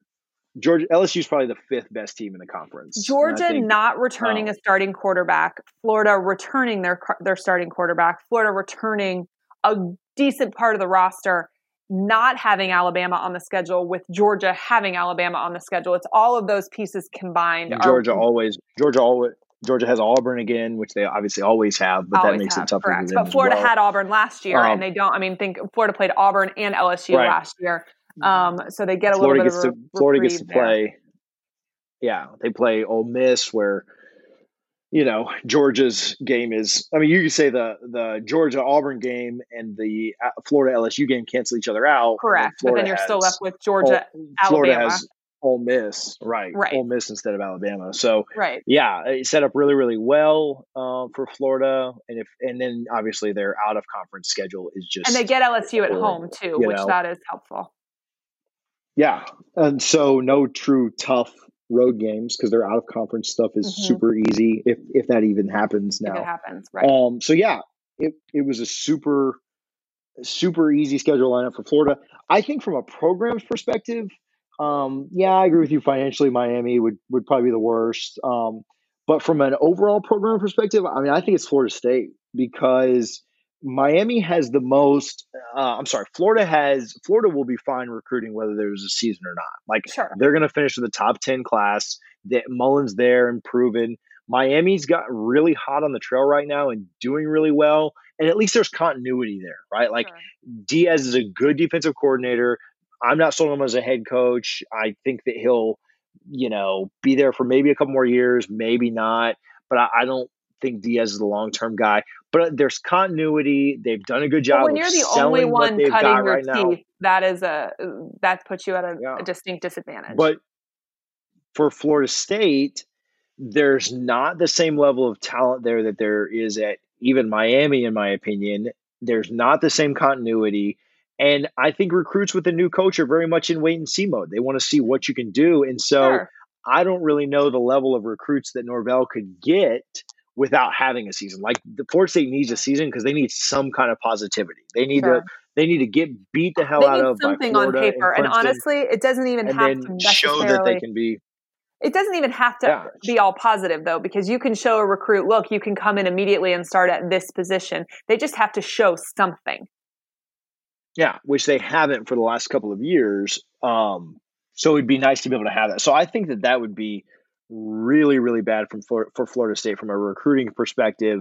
LSU's probably the 5th best team in the conference, and I Georgia think not returning a starting quarterback, Florida returning their starting quarterback, Florida returning a decent part of the roster, not having Alabama on the schedule, with Georgia having Alabama on the schedule. It's all of those pieces combined are Georgia has Auburn again, which they obviously always have, but that always makes it have, tougher for correct. them But as Florida well. had Auburn last year, and they don't. I mean, think Florida played Auburn and LSU Right. last year, so they get a little bit of a Florida gets to reprieve there. play. Yeah, they play Ole Miss, where Georgia's game is. I mean, you could say the Georgia Auburn game and the Florida LSU game cancel each other out, and then Correct, but then you're still left with Georgia, Florida Alabama. has Ole Miss, right? Right. Ole Miss instead of Alabama. So Right. yeah, it set up really, really well for Florida, and then obviously their out of conference schedule is And they just get LSU at home horrible. too, You which know, that is helpful. yeah, and so no true tough road games because their out of conference stuff is Hmm. super easy if that even happens If it now. happens, right. So yeah, it was a super easy schedule lineup for Florida. I think from a program's perspective, yeah, I agree with you. Financially, Miami would probably be the worst. But from an overall program perspective, I mean, I think it's Florida State because Miami has the most. I'm sorry, Florida will be fine recruiting whether there's a season or not. Like Sure. they're going to finish with the top 10 class. That Mullen's there and proven. Miami's got really hot on the trail right now and doing really well. And at least there's continuity there, right? Like Sure. Diaz is a good defensive coordinator. I'm not sold on him as a head coach. I think that he'll, be there for maybe a couple more years, maybe not. But I don't think Diaz is the long term guy. But there's continuity. They've done a good But job when of you're the only selling what one they've cutting got your right now. teeth, that puts you at Yeah. a distinct disadvantage. But for Florida State, there's not the same level of talent there that there is at even Miami, in my opinion. There's not the same continuity. And I think recruits with a new coach are very much in wait and see mode. They want to see what you can do. And so Sure. I don't really know the level of recruits that Norvell could get without having a season. Like the Florida State needs a Sure. season because they need some kind of positivity. Sure. They need to get beat the hell They out need of by something on Florida and paper. And Clemson honestly, it doesn't even and have then to show that they necessarily can be it doesn't even have to yeah. be all positive though, because you can show a recruit, look, you can come in immediately and start at this position. They just have to show something. Yeah, which they haven't for the last couple of years. So it'd be nice to be able to have that. So I think that would be really, really bad for Florida State from a recruiting perspective.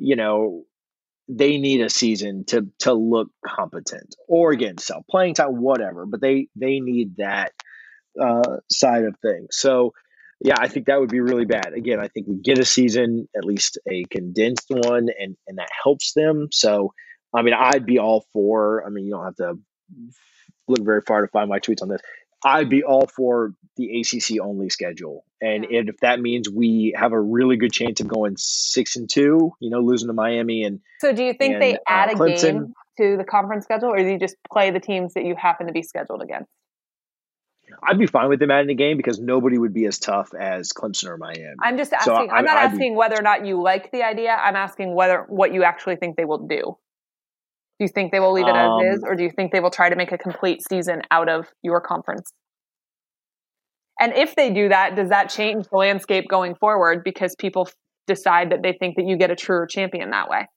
They need a season to look competent, or again, sell playing time, whatever. But they need that side of things. So yeah, I think that would be really bad. Again, I think we get a season, at least a condensed one, and that helps them. So I mean, I'd be all for. I mean, you don't have to look very far to find my tweets on this. I'd be all for the ACC only schedule, and Yeah. if that means we have a really good chance of going 6-2, losing to Miami So do you think and they add a Clemson, game to the conference schedule, or do you just play the teams that you happen to be scheduled against? I'd be fine with them adding a game because nobody would be as tough as Clemson or Miami. I'm just So asking. I'm not I'd be asking whether or not you like the idea. I'm asking what you actually think they will do. Do you think they will leave it as is, or do you think they will try to make a complete season out of your conference? And if they do that, does that change the landscape going forward because people decide that they think that you get a truer champion that way?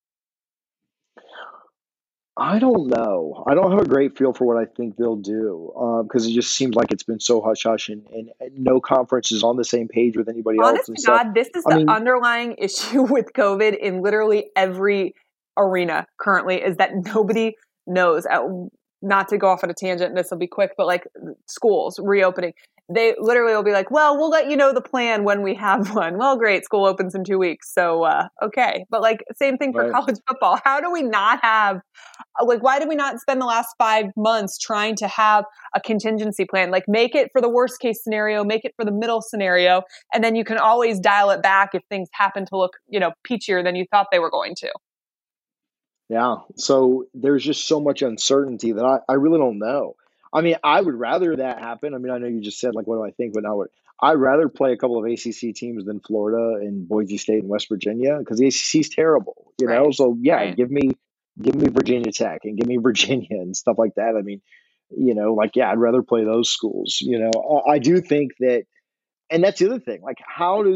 I don't know. I don't have a great feel for what I think they'll do because it just seems like it's been so hush hush and no conference is on the same page with anybody else Honest and to stuff. God, this is I the mean, underlying issue with COVID in literally every arena currently is that nobody knows. Not to go off on a tangent, this will be quick, but like schools reopening, they literally will be like, well, we'll let you know the plan when we have one. Well, great. School opens in 2 weeks. So, okay. But like same thing for right. college football. How do we not have, why did we not spend the last 5 months trying to have a contingency plan? Like make it for the worst case scenario, make it for the middle scenario. And then you can always dial it back if things happen to look, peachier than you thought they were going to. Yeah. So there's just so much uncertainty that I really don't know. I mean, I would rather that happen. I mean, I know you just said like, what do I think? But now I'd rather play a couple of ACC teams than Florida and Boise State and West Virginia because the ACC is terrible, Right. So yeah, Right. give me Virginia Tech and give me Virginia and stuff like that. I mean, yeah, I'd rather play those schools. I do think that, and that's the other thing. Like,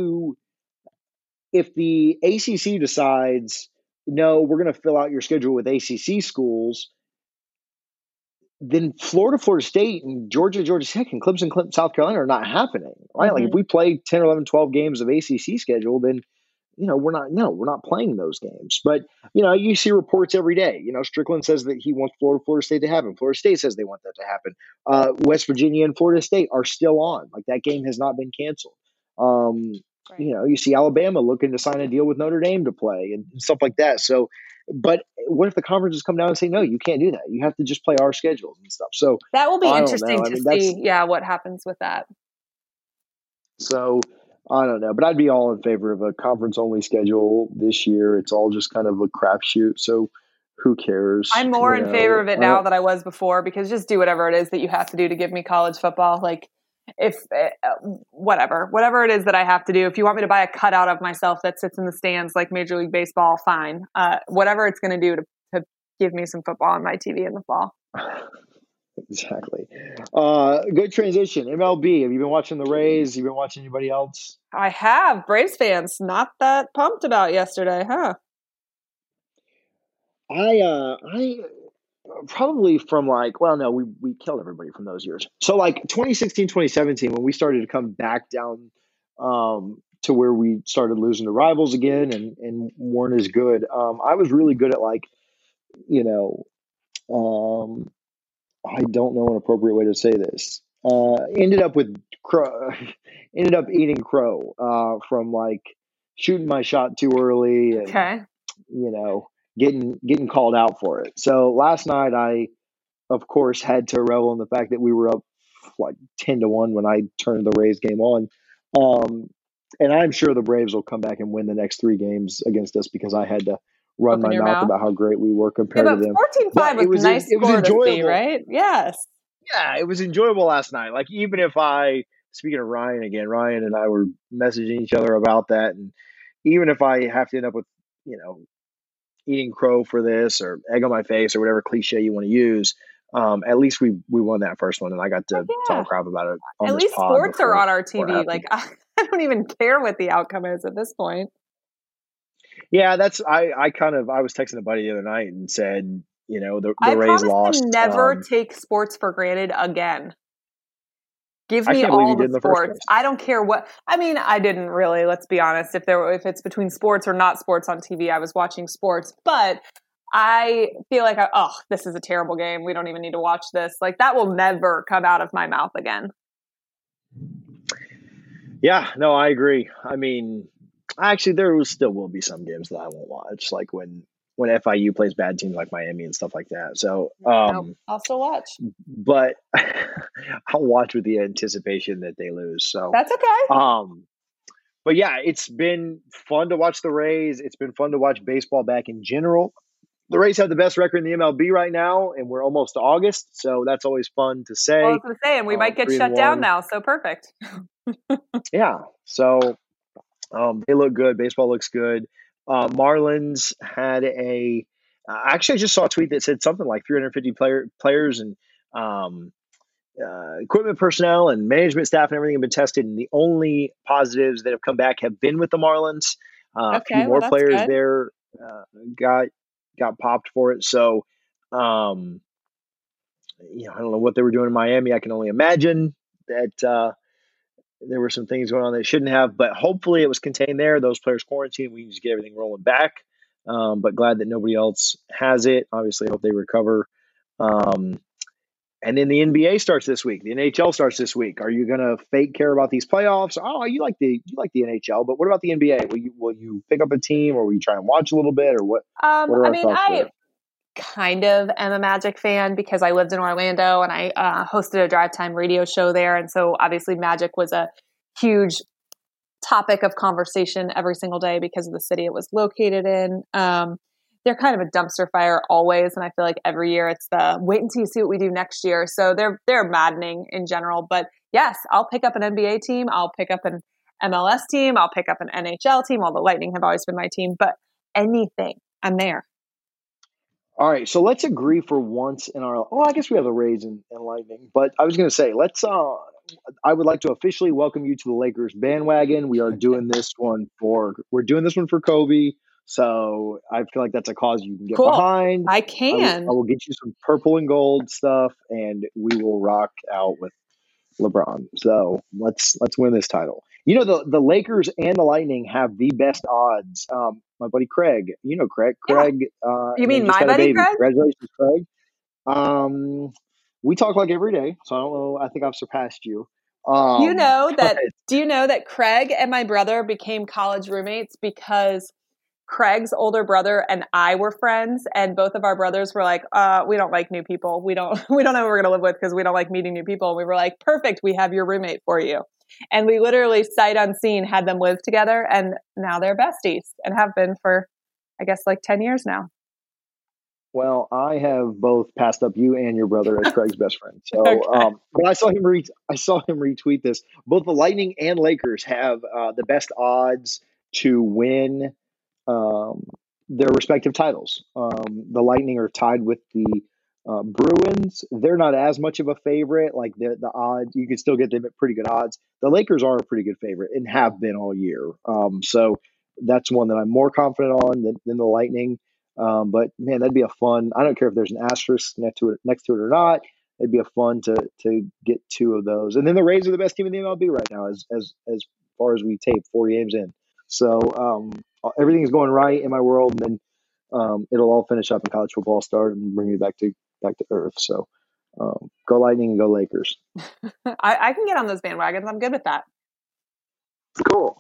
if the ACC decides, no, we're going to fill out your schedule with ACC schools, then Florida State, and Georgia Tech, and Clemson, South Carolina are not happening, right? Like if we play 10, 11, 12 games of ACC schedule, then, we're not playing those games. But, you see reports every day. Strickland says that he wants Florida State to happen. Florida State says they want that to happen. West Virginia and Florida State are still on. Like that game has not been canceled. Right. You see Alabama looking to sign a deal with Notre Dame to play and stuff like that. So But what if the conferences come down and say, no, you can't do that. You have to just play our schedules and stuff. So That will be I don't know. interesting I to mean, that's see, yeah, what happens with that. so I don't know. But I'd be all in favor of a conference only schedule this year. It's all just kind of a crapshoot. So who cares? I'm more You in favor know, of it now than I was before, because just do whatever it is that you have to do to give me college football. Like, if whatever it is that I have to do. If you want me to buy a cutout of myself that sits in the stands like Major League Baseball, fine. Whatever it's going to do to give me some football on my TV in the fall. Exactly. Good transition. MLB. Have you been watching the Rays? Have you been watching anybody else? I have. Braves fans not that pumped about yesterday, huh? I probably from like, well, no, we killed everybody from those years. So like 2016, 2017, when we started to come back down to where we started losing to rivals again and weren't as good. I was really good at like, you know, um, I don't know an appropriate way to say this. Ended up with crow, ended up eating crow from like shooting my shot too early and Okay. getting called out for it. So last night I of course had to revel in the fact that we were up like 10-1 when I turned the Rays game on. Um, and I'm sure the Braves will come back and win the next 3 games against us because I had to run Open my your mouth mouth. about how great we were Yeah, compared to but them. 14-5 But was a nice it was score to see, enjoyable. right? Yes. Yeah, it was enjoyable last night. Like even if speaking of Ryan again, Ryan and I were messaging each other about that, and even if I have to end up with you know eating crow for this or egg on my face or whatever cliche you want to use. At least we won that first one, and I got to Yeah. talk crap about it on At this least pod sports are before on our it TV. Like, happened. I don't even care what the outcome is at this point. Yeah, that's I was texting a buddy the other night and said, the I Rays promise to lost. never take sports for granted again. Give I me can't believe all you did the in the first sports. place. I don't care what. I mean, I didn't really. Let's be honest. If it's between sports or not sports on TV, I was watching sports. But I feel like, this is a terrible game. We don't even need to watch this. Like, that will never come out of my mouth again. Yeah, no, I agree. I mean, actually, still will be some games that I won't watch, like when FIU plays bad teams like Miami and stuff like that. So, Nope. I'll still watch. but I'll watch with the anticipation that they lose. So that's okay. But yeah, it's been fun to watch the Rays. It's been fun to watch baseball back in general. The Rays have the best record in the MLB right now, and we're almost to August, so that's always fun to say. Well, I was going to say, and we might get shut down now, so perfect. Yeah, so they look good. Baseball looks good. Marlins had actually, I just saw a tweet that said something like 350 players and equipment personnel and management staff and everything have been tested, and the only positives that have come back have been with the Marlins. A few more players good. there got popped for it. So, I don't know what they were doing in Miami. I can only imagine that there were some things going on that shouldn't have, but hopefully it was contained there. Those players quarantined. We can just get everything rolling back. But glad that nobody else has it. Obviously, I hope they recover. And then the NBA starts this week. The NHL starts this week. Are you going to fake care about these playoffs? Oh, you like the NHL, but what about the NBA? Will you pick up a team, or will you try and watch a little bit, or what? What are our thoughts there? Kind of am a Magic fan because I lived in Orlando and I hosted a drive time radio show there, and so obviously Magic was a huge topic of conversation every single day because of the city it was located in. They're kind of a dumpster fire always, and I feel like every year it's the wait until you see what we do next year. So they're maddening in general. But yes, I'll pick up an NBA team. I'll pick up an MLS team. I'll pick up an NHL team. Well, the Lightning have always been my team, but anything, I'm there. All right, so let's agree for once in our. Well, I guess we have the Rays and Lightning, but I was going to say I would like to officially welcome you to the Lakers bandwagon. We are doing this one for Kobe. So I feel like that's a cause you can get behind. I can. I will get you some purple and gold stuff, and we will rock out with LeBron. So let's win this title. The Lakers and the Lightning have the best odds. My buddy Craig, Craig. Yeah. You mean my buddy Craig? Congratulations, Craig. We talk like every day, so I don't know. I think I've surpassed you. Do you know that Craig and my brother became college roommates because Craig's older brother and I were friends, and both of our brothers were like, we don't like new people. We don't know who we're gonna live with because we don't like meeting new people. And we were like, perfect, we have your roommate for you. And we literally sight unseen had them live together, and now they're besties and have been for, I guess, like 10 years now. Well, I have both passed up you and your brother as Craig's best friend. Okay. So, but I saw him retweet this. Both the Lightning and Lakers have the best odds to win um, their respective titles. The Lightning are tied with the Bruins. They're not as much of a favorite. Like the odds, you can still get them at pretty good odds. The Lakers are a pretty good favorite and have been all year. So that's one that I'm more confident on than the Lightning. But man, that'd be a fun. I don't care if there's an asterisk next to it or not. It'd be a fun to get two of those. And then the Rays are the best team in the MLB right now, as far as we tape 4 games in. So everything's going right in my world, and then it'll all finish up in college football start and bring me back to earth. So go Lightning and go Lakers. I can get on those bandwagons. I'm good with that. Cool.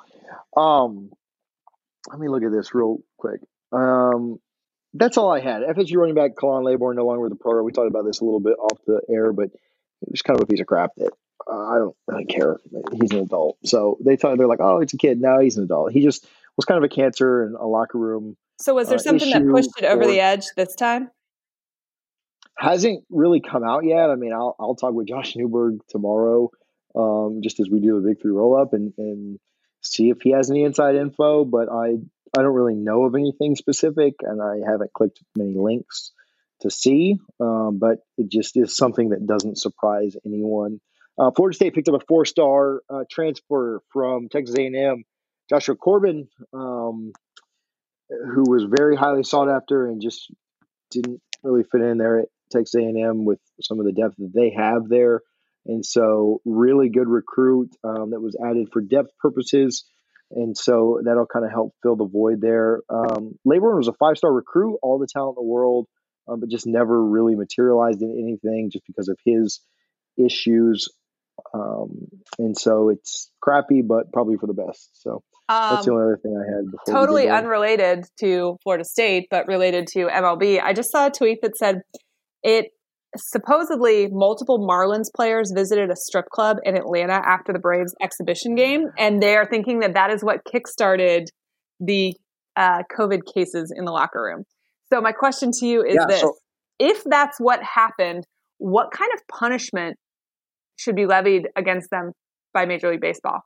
Let me look at this real quick. That's all I had. FSU running back Kalon Laborn no longer with the program. We talked about this a little bit off the air, but he was kind of a piece of crap that I don't really care. He's an adult. So they're like, oh, it's a kid. No, he's an adult. He just was kind of a cancer in a locker room. So was there something that pushed it over the edge this time? Hasn't really come out yet. I mean, I'll talk with Josh Newberg tomorrow, just as we do a Big Three roll up and see if he has any inside info. But I don't really know of anything specific, and I haven't clicked many links to see. But it just is something that doesn't surprise anyone. Florida State picked up a 4-star transfer from Texas A&M, Joshua Corbin, who was very highly sought after and just didn't really fit in there at Texas A&M with some of the depth that they have there. And so really good recruit that was added for depth purposes. And so that'll kind of help fill the void there. Laborn was a 5-star recruit, all the talent in the world, but just never really materialized in anything just because of his issues. And so it's crappy, but probably for the best. So that's the only other thing I had. Before totally unrelated to Florida State, but related to MLB. I just saw a tweet that said it supposedly multiple Marlins players visited a strip club in Atlanta after the Braves exhibition game, and they are thinking that that is what kickstarted the COVID cases in the locker room. So my question to you is this. If that's what happened, what kind of punishment should be levied against them by Major League Baseball?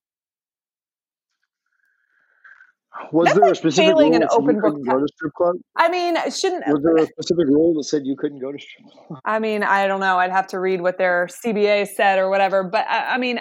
Was there a specific rule that said you couldn't go to strip club? I mean, shouldn't was there a specific rule that said you couldn't go to strip club? I mean, I don't know. I'd have to read what their CBA said or whatever. But I mean,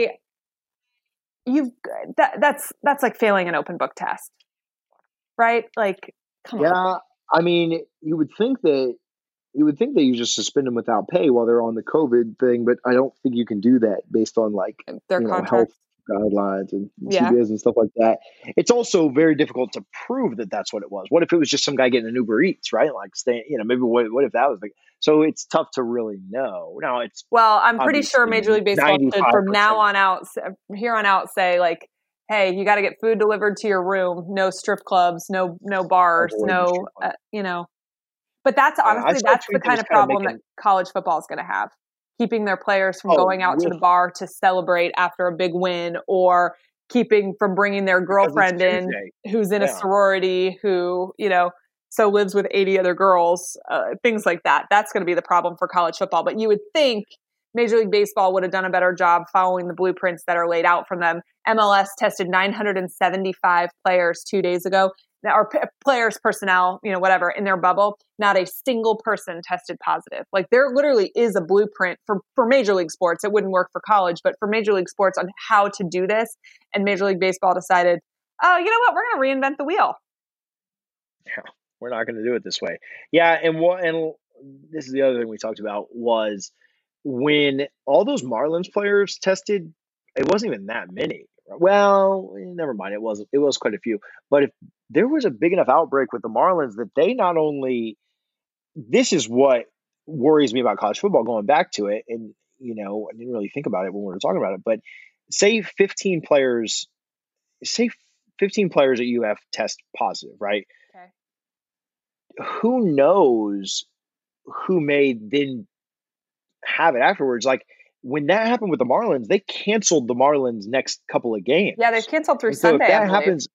that's like failing an open book test, right? Like, come on. Yeah, I mean, you would think that you just suspend them without pay while they're on the COVID thing, but I don't think you can do that based on like their health guidelines and CBAs and stuff like that. It's also very difficult to prove that that's what it was. What if it was just some guy getting an Uber Eats, right? Like maybe what if that was the, so it's tough to really know. Now I'm pretty sure Major League Baseball should from now on out, here on out, say like, hey, you got to get food delivered to your room. No strip clubs, no bars, But that's honestly, that's the kind of problem that college football is going to have. Keeping their players from going out to the bar to celebrate after a big win, or keeping from bringing their girlfriend in who's in a sorority who, so lives with 80 other girls, things like that. That's going to be the problem for college football. But you would think Major League Baseball would have done a better job following the blueprints that are laid out from them. MLS tested 975 players 2 days ago. Or players, personnel, whatever, in their bubble. Not a single person tested positive. Like there literally is a blueprint for Major League sports. It wouldn't work for college, but for Major League sports on how to do this. And Major League Baseball decided, oh, you know what? We're going to reinvent the wheel. Yeah, we're not going to do it this way. Yeah, and this is the other thing we talked about was when all those Marlins players tested, it wasn't even that many. Well, never mind. It was quite a few. But if there was a big enough outbreak with the Marlins that they not only, this is what worries me about college football, going back to it. And, I didn't really think about it when we were talking about it, but say 15 players, say 15 players at UF test positive, right? Okay. Who knows who may then have it afterwards? Like when that happened with the Marlins, they canceled the Marlins next couple of games. Yeah, they've canceled through And so Sunday, if I that believe. happens,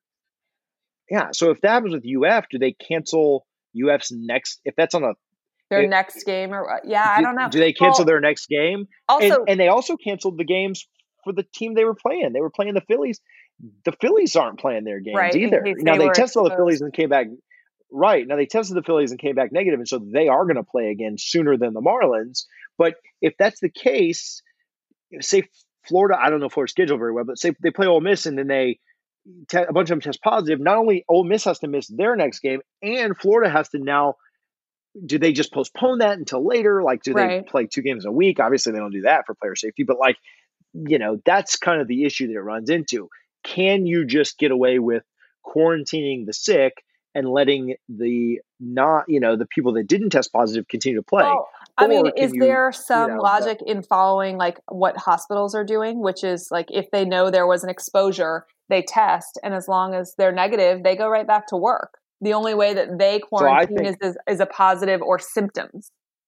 so if that happens with UF, do they cancel UF's next? If that's on Their next game, or I don't know. Do they cancel their next game? Also, and they also canceled the games for the team they were playing. They were playing the Phillies. The Phillies aren't playing their games either. Now they tested all the Phillies and came back. Right. Now they tested the Phillies and came back negative, and so they are going to play again sooner than the Marlins. But if that's the case, say Florida, I don't know Florida's schedule very well, but say they play Ole Miss and then a bunch of them test positive. Not only Ole Miss has to miss their next game, and Florida has to now. Do they just postpone that until later? Like, do they play 2 games a week? Obviously, they don't do that for player safety, but like, that's kind of the issue that it runs into. Can you just get away with quarantining the sick and letting the the people that didn't test positive continue to play? Well, I mean, is there some logic in following like what hospitals are doing, which is like if they know there was an exposure, they test, and as long as they're negative, they go right back to work. The only way that they quarantine is a positive or symptoms.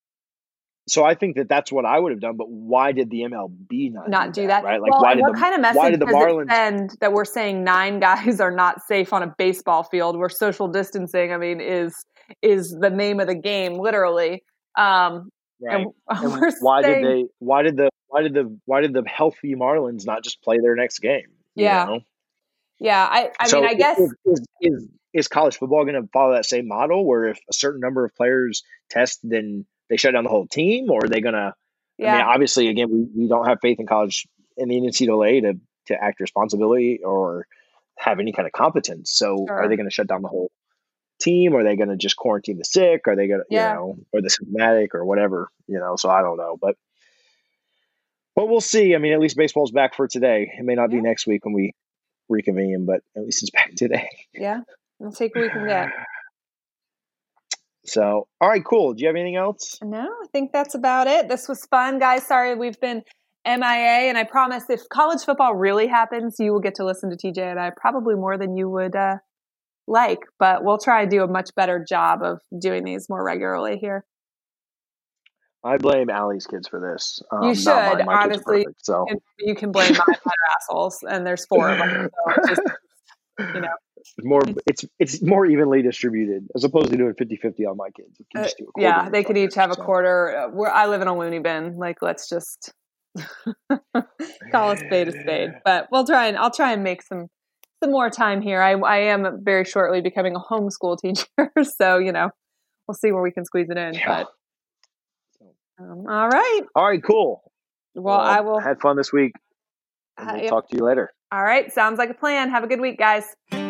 So I think that's what I would have done, but why did the MLB not do that? Right? Like, well, what kind of message does it send that we're saying 9 guys are not safe on a baseball field where social distancing, I mean, is the name of the game, literally. Right. And why did the healthy Marlins not just play their next game? Yeah. Yeah. I mean, I guess is college football going to follow that same model where if a certain number of players test, then they shut down the whole team, or are they going to? Yeah. I mean, obviously, again, we don't have faith in college in the NCAA to act responsibly or have any kind of competence. So, Are they going to shut down the whole team? Or are they going to just quarantine the sick? Are they going to, or the symptomatic, or whatever? So I don't know, but we'll see. I mean, at least baseball's back for today. It may not be next week when we reconvene, but at least it's back today. Yeah, we'll take what we can get. So, all right, cool. Do you have anything else? No, I think that's about it. This was fun, guys. Sorry we've been MIA, and I promise if college football really happens, you will get to listen to TJ and I probably more than you would like, but we'll try and do a much better job of doing these more regularly here. I blame Allie's kids for this. You should, honestly. Perfect, so. You can blame mine. They're assholes, and there's 4 of them. So just, It's more evenly distributed as opposed to doing 50-50 on my kids. You can just do a quarter they could each have a quarter. I live in a loony bin. Like, let's just call a spade a spade. But I'll try and make some more time here. I am very shortly becoming a homeschool teacher, so we'll see where we can squeeze it in. Yeah. But all right, cool. Well, I will have fun this week. And we'll talk to you later. All right, sounds like a plan. Have a good week, guys.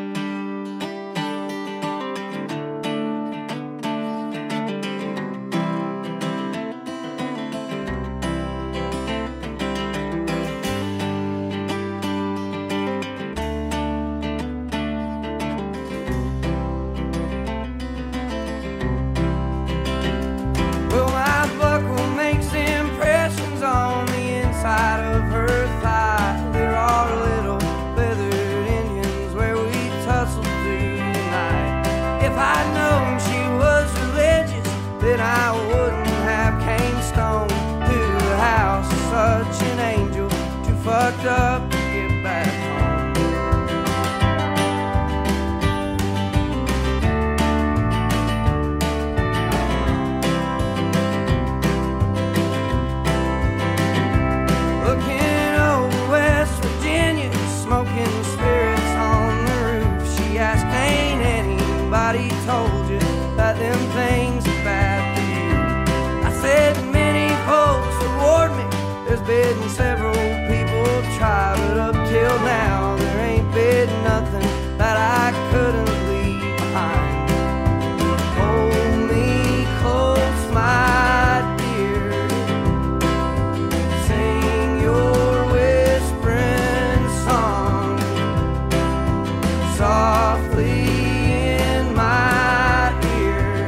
Fucked up to get back home. Looking over West Virginia, smoking spirits on the roof. She asked, ain't anybody told you that them things are bad for you? I said, many folks reward me. There's been several try, but up till now there ain't been nothing that I couldn't leave behind. Hold me close, my dear. Sing your whispering song softly in my ear,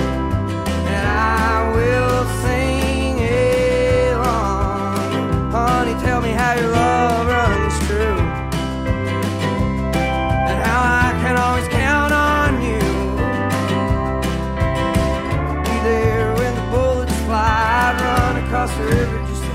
and I will sing along. across the river just